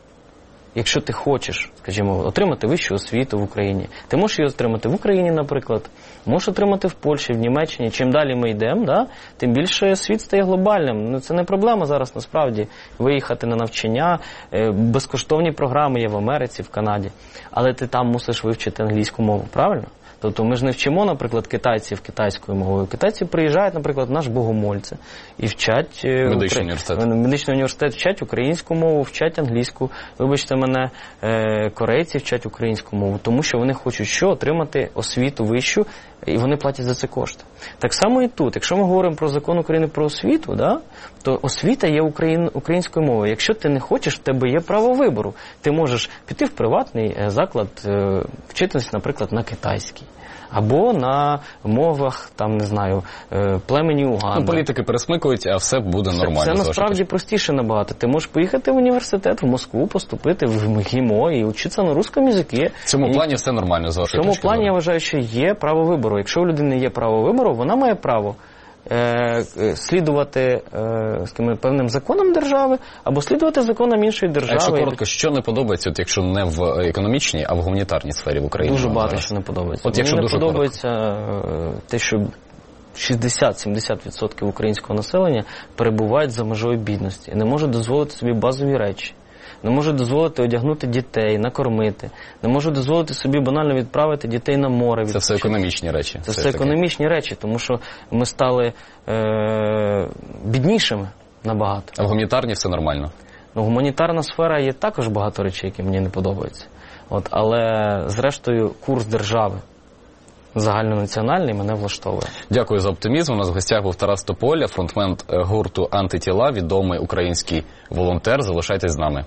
якщо ти хочеш, скажімо, отримати вищу освіту в Україні, ти можеш її отримати в Україні, наприклад, можеш отримати в Польщі, в Німеччині. Чим далі ми йдемо, да, тим більше світ стає глобальним. Ну, це не проблема зараз, насправді, виїхати на навчання. Безкоштовні програми є в Америці, в Канаді. Але ти там мусиш вивчити англійську мову, правильно? Тобто ми ж не вчимо, наприклад, китайців китайською мовою. Китайці приїжджають, наприклад, в наш Богомольце і вчать... Медичний Украї... університет. Медичний університет вчать українську мову, вчать англійську. Вибачте мене, корейці вчать українську мову, тому що вони хочуть що? Отримати освіту вищу, і вони платять за це кошти. Так само і тут. Якщо ми говоримо про закон України про освіту, да, то освіта є україн... українською мовою. Якщо ти не хочеш, в тебе є право вибору. Ти можеш піти в приватний заклад, вчитися, наприклад, на китайській. Або на мовах, там, не знаю, племені Уганда. Ну, політики пересмикують, а все буде нормально. Це, це насправді простіше набагато. Ти можеш поїхати в університет, в Москву, поступити в ГІМО і вчитися на русскому язикі. В цьому і... плані все нормально, з вашої В цьому точки плані зору. я вважаю, що є право вибору. Якщо у людини є право вибору, вона має право е- слідувати е- скажімо, певним законам держави, або слідувати законам іншої держави. А якщо коротко, що не подобається, от якщо не в економічній, а в гуманітарній сфері в Україні? Дуже багато зараз? що не подобається. От якщо Мені дуже не подобається коротко. те, що шістдесят-сімдесят відсотків українського населення перебувають за межою бідності і не можуть дозволити собі базові речі. Не можуть дозволити одягнути дітей, накормити. Не можуть дозволити собі банально відправити дітей на море. Це все економічні речі. Це все економічні речі, тому що ми стали е- біднішими набагато. А в гуманітарні все нормально? Ну, гуманітарна сфера є також багато речей, які мені не подобаються. От, але, зрештою, курс держави загальнонаціональний мене влаштовує. Дякую за оптимізм. У нас в гостях був Тарас Тополя, фронтмен гурту «Антитіла», відомий український волонтер. Залишайтесь з нами.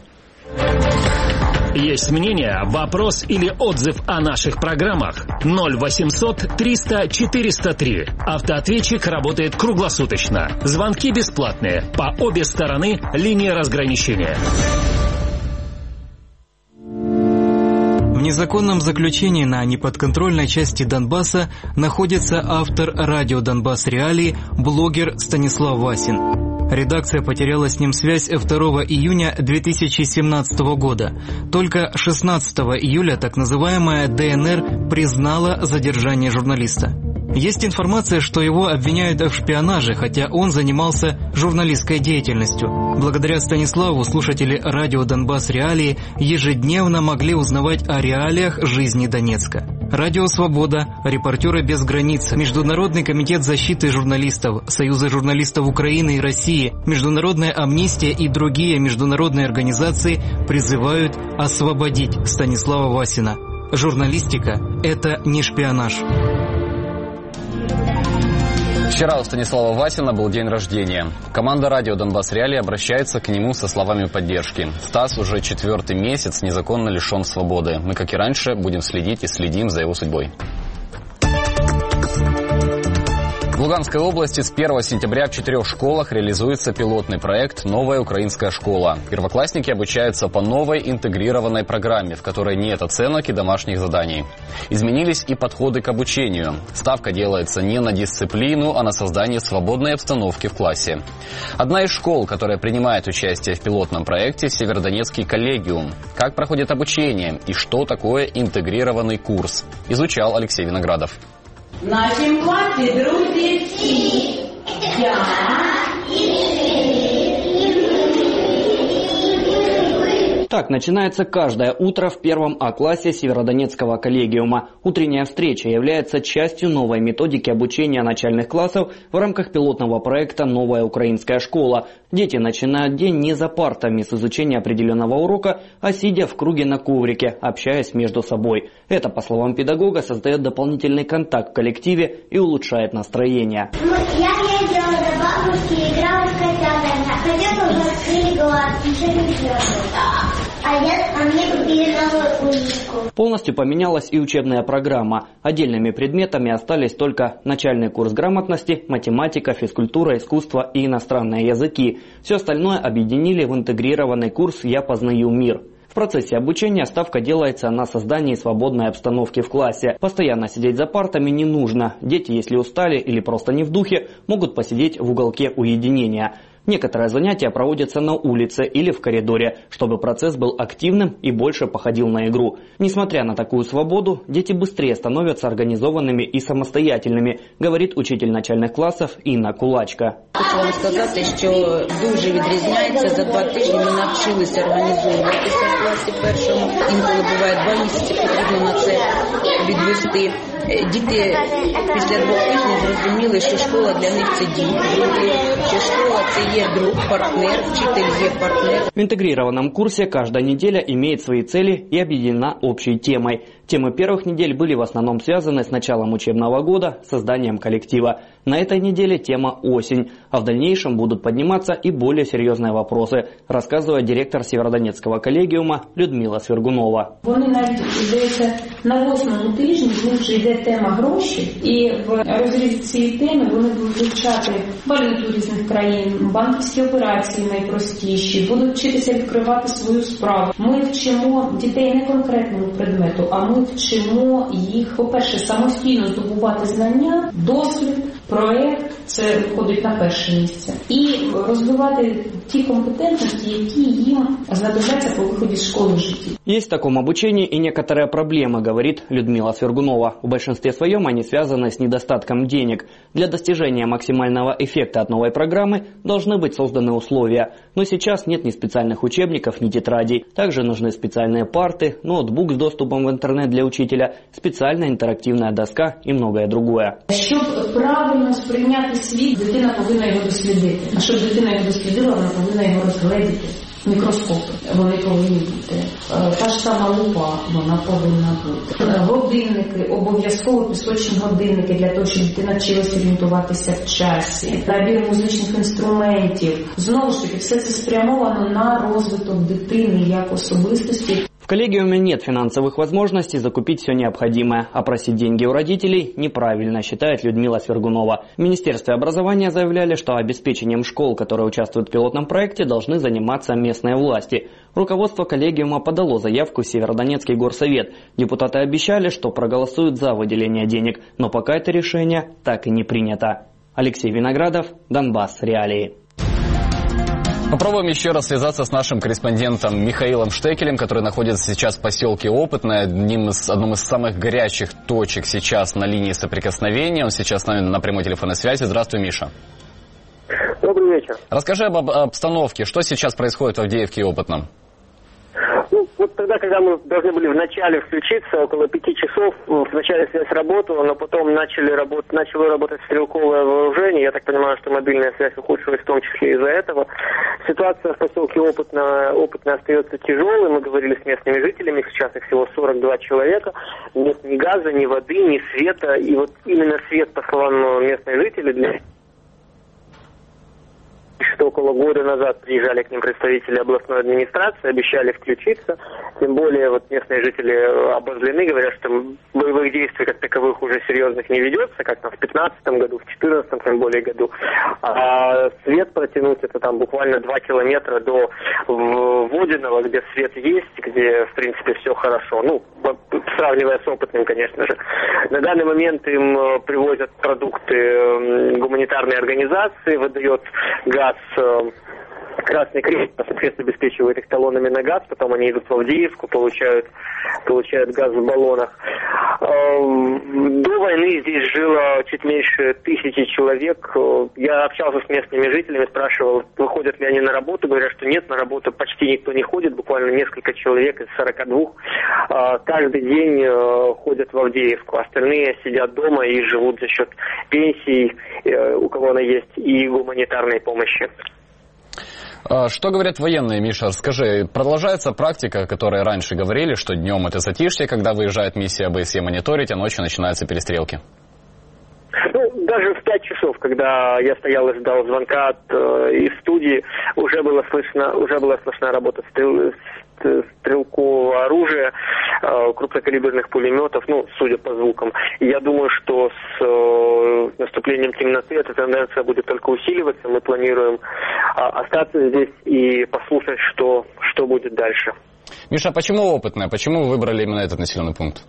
Есть мнение, вопрос или отзыв о наших программах? ноль восемьсот триста четыреста три. Автоответчик работает круглосуточно. Звонки бесплатные. По обе стороны линии разграничения. В незаконном заключении на неподконтрольной части Донбасса находится автор радио «Донбасс Реалии», блогер Станислав Васин. Редакция потеряла с ним связь второго июня две тысячи семнадцатого года. Только шестнадцатого июля так называемая ДНР признала задержание журналиста. Есть информация, что его обвиняют в шпионаже, хотя он занимался журналистской деятельностью. Благодаря Станиславу слушатели радио «Донбасс Реалии» ежедневно могли узнавать о реалиях жизни Донецка. Радио «Свобода», «Репортеры без границ», Международный комитет защиты журналистов, Союзы журналистов Украины и России, Международная амнистия и другие международные организации призывают освободить Станислава Васина. Журналистика – это не шпионаж. Вчера у Станислава Васина был день рождения. Команда радио «Донбасс Реалии» обращается к нему со словами поддержки. Стас уже четвертый месяц незаконно лишен свободы. Мы, как и раньше, будем следить и следим за его судьбой. В Луганской области с первого сентября в четырех школах реализуется пилотный проект «Новая украинская школа». Первоклассники обучаются по новой интегрированной программе, в которой нет оценок и домашних заданий. Изменились и подходы к обучению. Ставка делается не на дисциплину, а на создание свободной обстановки в классе. Одна из школ, которая принимает участие в пилотном проекте, Северодонецкий коллегиум. Как проходит обучение и что такое интегрированный курс, изучал Алексей Виноградов. В нашем классе друзья всі. Я Так начинается каждое утро в первом А-классе Северодонецкого коллегиума. Утренняя встреча является частью новой методики обучения начальных классов в рамках пилотного проекта «Новая украинская школа». Дети начинают день не за партами с изучения определенного урока, а сидя в круге на коврике, общаясь между собой. Это, по словам педагога, создает дополнительный контакт в коллективе и улучшает настроение. Я ездила до бабушки и играла с котятами, а котята уже открыли глаз, еще не делают. А, я, а мне купили новую улитку. Полностью поменялась и учебная программа. Отдельными предметами остались только начальный курс грамотности, математика, физкультура, искусство и иностранные языки. Все остальное объединили в интегрированный курс «Я познаю мир». В процессе обучения ставка делается на создании свободной обстановки в классе. Постоянно сидеть за партами не нужно. Дети, если устали или просто не в духе, могут посидеть в уголке уединения. Некоторые занятия проводятся на улице или в коридоре, чтобы процесс был активным и больше походил на игру. Несмотря на такую свободу, дети быстрее становятся организованными и самостоятельными, говорит учитель начальных классов Інна Кулачка. Хочу вам сказати, що дуже відрізняється. За два тижні ми навчилися організовуватися в класі першому. Інколи буває два місяці потрібно на це відвести. Діти після двох тижнів зрозуміли, що школа для них це дім, що школа це є друг, партнер, вчитель є партнер. В интегрированном курсе каждая неделя имеет свои цели и объединена общей темой. Темы первых недель были в основном связаны с началом учебного года, созданием коллектива. На этой неделе тема «Осень», а в дальнейшем будут подниматься и более серьезные вопросы, рассказывает директор Северодонецкого коллегиума Людмила Свергунова. Вони навіть, здається, на восьмому тижні в них вже йде тема гроші, і в розрізі цієї теми вони будуть вивчати валюту різних країн, банківські операції найпростіші, будуть вчитися відкривати свою справу. Ми вчимо дітей не конкретному предмету, а ми вчимо їх, по-перше, самостійно здобувати знання, досвід, проєкт, це виходить на перше місце. І розвивати ті компетентності, які їм знадобляться по виході з школи в житті. Есть в таком обучении и некоторые проблемы, говорит Людмила Свергунова. В большинстве своем они связаны с недостатком денег. Для достижения максимального эффекта от новой программы должны быть созданы условия. Но сейчас нет ни специальных учебников, ни тетрадей. Также нужны специальные парты, ноутбук с доступом в интернет для учителя, специальная интерактивная доска и многое другое. Щоб правильно сприйняти світ, дитина повинна його дослідити. А щоб дитина його дослідила, вона повинна його розгледіти. Мікроскопи, вони повинні бути. Та ж сама лупа, вона повинна бути. Годинники, обов'язково пісочні годинники, для того, щоб дитина вчилася орієнтуватися в часі. Набір музичних інструментів. Знову ж таки, все це спрямовано на розвиток дитини як особистості. В коллегиуме нет финансовых возможностей закупить все необходимое, а просить деньги у родителей неправильно, считает Людмила Свергунова. В Министерстве образования заявляли, что обеспечением школ, которые участвуют в пилотном проекте, должны заниматься местные власти. Руководство коллегиума подало заявку в Северодонецкий горсовет. Депутаты обещали, что проголосуют за выделение денег, но пока это решение так и не принято. Алексей Виноградов, Донбасс. Реалии. Попробуем еще раз связаться с нашим корреспондентом Михаилом Штекелем, который находится сейчас в поселке Опытное, одним из, одном из самых горячих точек сейчас на линии соприкосновения. Он сейчас с нами на прямой телефонной связи. Здравствуй, Миша. Добрый вечер. Расскажи об, об обстановке. Что сейчас происходит в Авдеевке и Опытном? Ну, вот тогда, когда мы должны были вначале включиться, около пяти часов, вначале связь работала, но потом начали работать, начало работать стрелковое вооружение. Я так понимаю, что мобильная связь ухудшилась в том числе из-за этого. Ситуация в поселке Опытное, Опытное остается тяжелой. Мы говорили с местными жителями, сейчас их всего сорок два человека. Нет ни газа, ни воды, ни света. И вот именно свет, по словам местных жителей, для... что около года назад приезжали к ним представители областной администрации, обещали включиться. Тем более вот местные жители обозлены, говорят, что боевых действий как таковых уже серьезных не ведется, как там в пятнадцатом году, в четырнадцатом тем более году. А свет протянуть это там буквально два километра до Водяного, где свет есть, где в принципе все хорошо. Ну, сравнивая с Опытным, конечно же. На данный момент им привозят продукты гуманитарной организации, выдает газ Красный Крест, соответственно, обеспечивает их талонами на газ, потом они идут в Авдеевку, получают, получают газ в баллонах. До войны здесь жило чуть меньше тысячи человек. Я общался с местными жителями, спрашивал, выходят ли они на работу. Говорят, что нет, на работу почти никто не ходит, буквально несколько человек из сорока двух. Каждый день ходят в Авдеевку, остальные сидят дома и живут за счет пенсий, у кого она есть, и гуманитарной помощи. Что говорят военные, Миша? Расскажи, продолжается практика, о которой раньше говорили, что днем это затишье, когда выезжает миссия ОБСЕ мониторить, а ночью начинаются перестрелки? Ну, даже в пять часов, когда я стоял и ждал звонка от, э, из студии, уже было слышно, уже была слышна работа стрел, стрелкового оружия, э, крупнокалиберных пулеметов, ну, судя по звукам. И я думаю, что с э, наступлением темноты эта тенденция будет только усиливаться. Мы планируем э, остаться здесь и послушать, что, что будет дальше. Миша, а почему Опытное? Почему вы выбрали именно этот населенный пункт?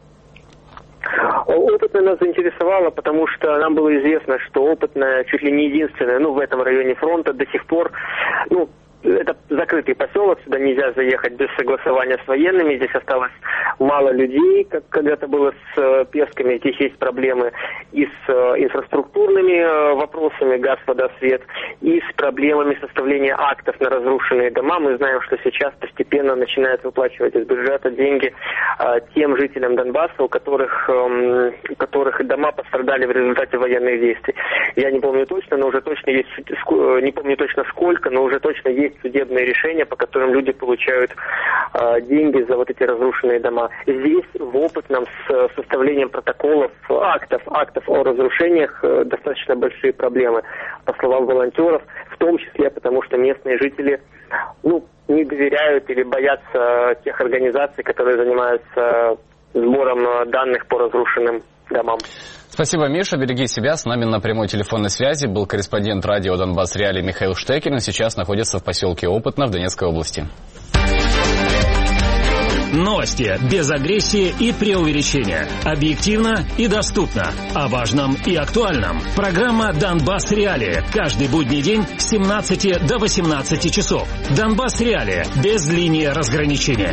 Опытное нас заинтересовало, потому что нам было известно, что Опытное чуть ли не единственное, ну, в этом районе фронта до сих пор, ну, это закрытый поселок, сюда нельзя заехать без согласования с военными. Здесь осталось мало людей, как когда-то было с Песками. Здесь есть проблемы и с инфраструктурными вопросами, газ, вода, свет, и с проблемами составления актов на разрушенные дома. Мы знаем, что сейчас постепенно начинают выплачивать из бюджета деньги тем жителям Донбасса, у которых, у которых дома пострадали в результате военных действий. Я не помню точно, но уже точно есть, не помню точно сколько, но уже точно есть судебные решения, по которым люди получают э, деньги за вот эти разрушенные дома. Здесь в Опытном с составлением протоколов, актов, актов о разрушениях э, достаточно большие проблемы, по словам волонтеров, в том числе потому, что местные жители, ну, не доверяют или боятся тех организаций, которые занимаются сбором данных по разрушенным домам. Спасибо, Миша. Береги себя. С нами на прямой телефонной связи был корреспондент радио «Донбасс Реалии» Михаил Штекель. Он сейчас находится в поселке Опытно в Донецкой области. Новости без агрессии и преувеличения. Объективно и доступно. О важном и актуальном. Программа «Донбасс Реалии». Каждый будний день с семнадцати до восемнадцати часов. «Донбасс Реалии» без линии разграничения.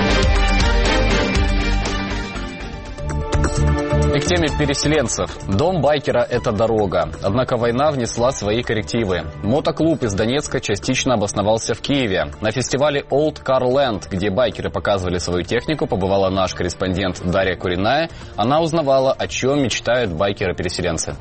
И к теме переселенцев. Дом байкера – это дорога. Однако война внесла свои коррективы. Мотоклуб из Донецка частично обосновался в Киеве. На фестивале Old Car Land, где байкеры показывали свою технику, побывала наш корреспондент Дарья Куриная. Она узнавала, о чем мечтают байкеры-переселенцы.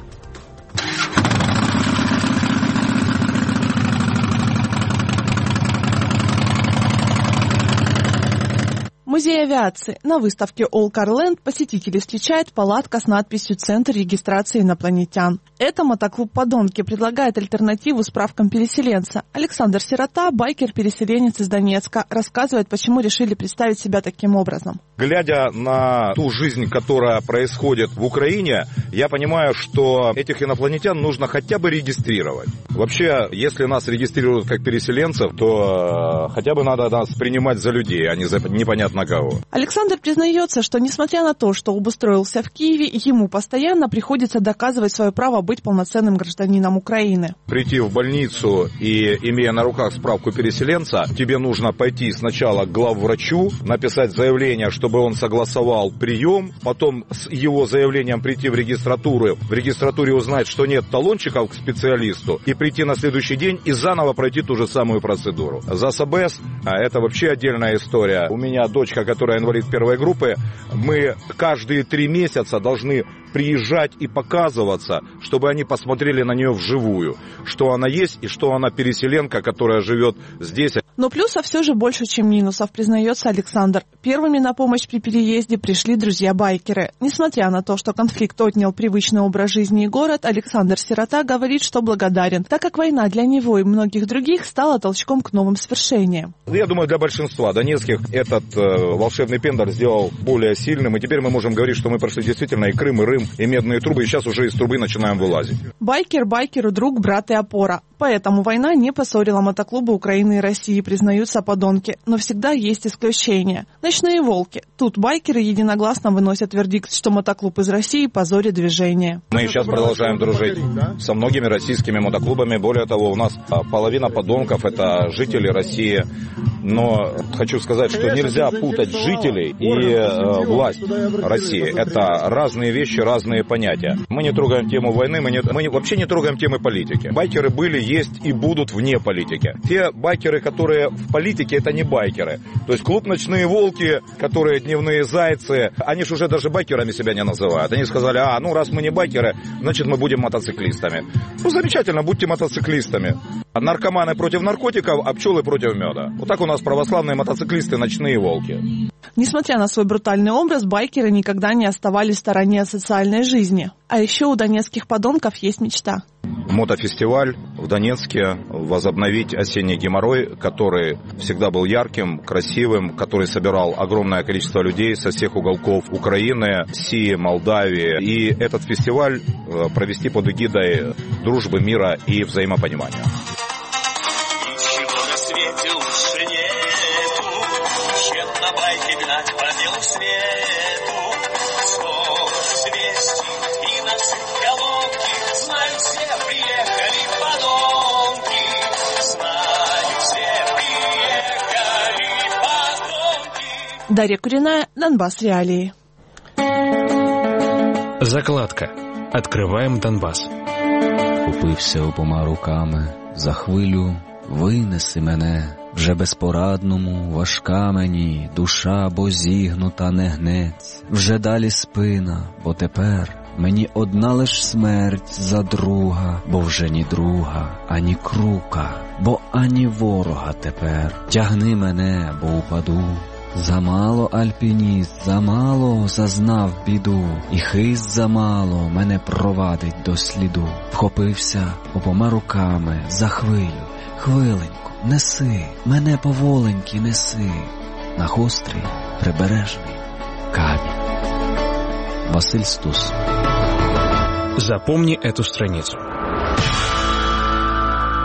Музей авиации. На выставке All Car Land посетителей встречает палатка с надписью «Центр регистрации инопланетян». Это мотоклуб «Подонки» предлагает альтернативу справкам переселенца. Александр Сирота, байкер-переселенец из Донецка, рассказывает, почему решили представить себя таким образом. Глядя на ту жизнь, которая происходит в Украине, я понимаю, что этих инопланетян нужно хотя бы регистрировать. Вообще, если нас регистрируют как переселенцев, то хотя бы надо нас принимать за людей, а не за непонятно кого. Александр признается, что несмотря на то, что обустроился в Киеве, ему постоянно приходится доказывать свое право быть полноценным гражданином Украины. Прийти в больницу и, имея на руках справку переселенца, тебе нужно пойти сначала к главврачу, написать заявление, чтобы он согласовал прием, потом с его заявлением прийти в регистратуру, в регистратуре узнать, что нет талончиков к специалисту, и прийти на следующий день и заново пройти ту же самую процедуру. За СБС это вообще отдельная история. У меня дочка, которая инвалид первой группы, мы каждые три месяца должны приезжать и показываться, чтобы они посмотрели на нее вживую, что она есть и что она переселенка, которая живет здесь. Но плюсов все же больше, чем минусов, признается Александр. Первыми на помощь при переезде пришли друзья-байкеры. Несмотря на то, что конфликт отнял привычный образ жизни и город, Александр Сирота говорит, что благодарен, так как война для него и многих других стала толчком к новым свершениям. Я думаю, для большинства донецких этот э, волшебный пендаль сделал более сильным, и теперь мы можем говорить, что мы прошли действительно и Крым, и Рым, и медные трубы, и сейчас уже из трубы начинаем вылазить. Байкер байкеру друг, брат и опора. Поэтому война не поссорила мотоклубы Украины и России, признаются подонки. Но всегда есть исключения. Ночные волки. Тут байкеры единогласно выносят вердикт, что мотоклуб из России позорит движение. Мы сейчас продолжаем дружить со многими российскими мотоклубами. Более того, у нас половина подонков – это жители России. Но хочу сказать, что нельзя путать жителей и э, власть России. Это разные вещи, разные понятия. Мы не трогаем тему войны, мы, не, мы не, вообще не трогаем темы политики. Байкеры были, есть и будут вне политики. Те байкеры, которые в политике, это не байкеры. То есть клуб «Ночные волки», которые дневные зайцы, они же уже даже байкерами себя не называют. Они сказали, а, ну раз мы не байкеры, значит мы будем мотоциклистами. Ну замечательно, будьте мотоциклистами. Наркоманы против наркотиков, а пчелы против меда. Вот так у нас православные мотоциклисты «Ночные волки». Несмотря на свой брутальный образ, байкеры никогда не оставались в стороне социальной жизни. А еще у донецких подонков есть мечта. Мотофестиваль в Донецке, возобновить осенний геморрой, который всегда был ярким, красивым, который собирал огромное количество людей со всех уголков Украины, России, Молдавии. И этот фестиваль провести под эгидой дружбы, мира и взаимопонимания. Дарья Куриная, Донбасс Реалии. Закладка. Открываем Донбасс. Купився обома руками за хвилю, винеси мене. Вже безпорадному, важка мені, душа, бо зігнута не гнеться. Вже далі спина, бо тепер мені одна лиш смерть за друга, бо вже ні друга, ані крука, бо ані ворога тепер. Тягни мене, бо упаду. Замало альпініст, замало зазнав біду, і хист замало мене провадить до сліду. Вхопився обома руками за хвилю, хвиленьку, неси, мене поволеньки неси, на гострий прибережний камінь. Василь Стус. Запомни эту страницу.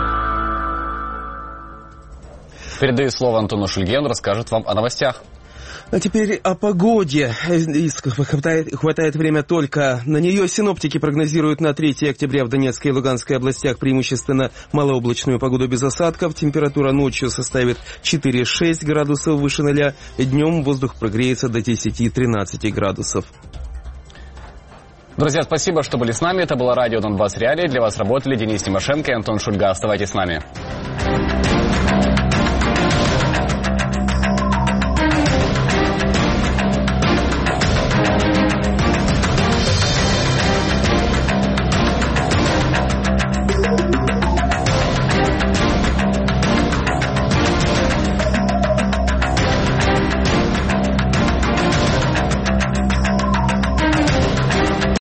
Передаю слово Антону Шульге, он расскажет вам о новостях. А теперь о погоде. Хватает, хватает время только на нее. Синоптики прогнозируют на третье октября в Донецкой и Луганской областях преимущественно малооблачную погоду без осадков. Температура ночью составит четыре-шесть градусов выше ноля. Днем воздух прогреется до десять-тринадцать градусов. Друзья, спасибо, что были с нами. Это было радио Донбасс Реалии. Для вас работали Денис Тимошенко и Антон Шульга. Оставайтесь с нами.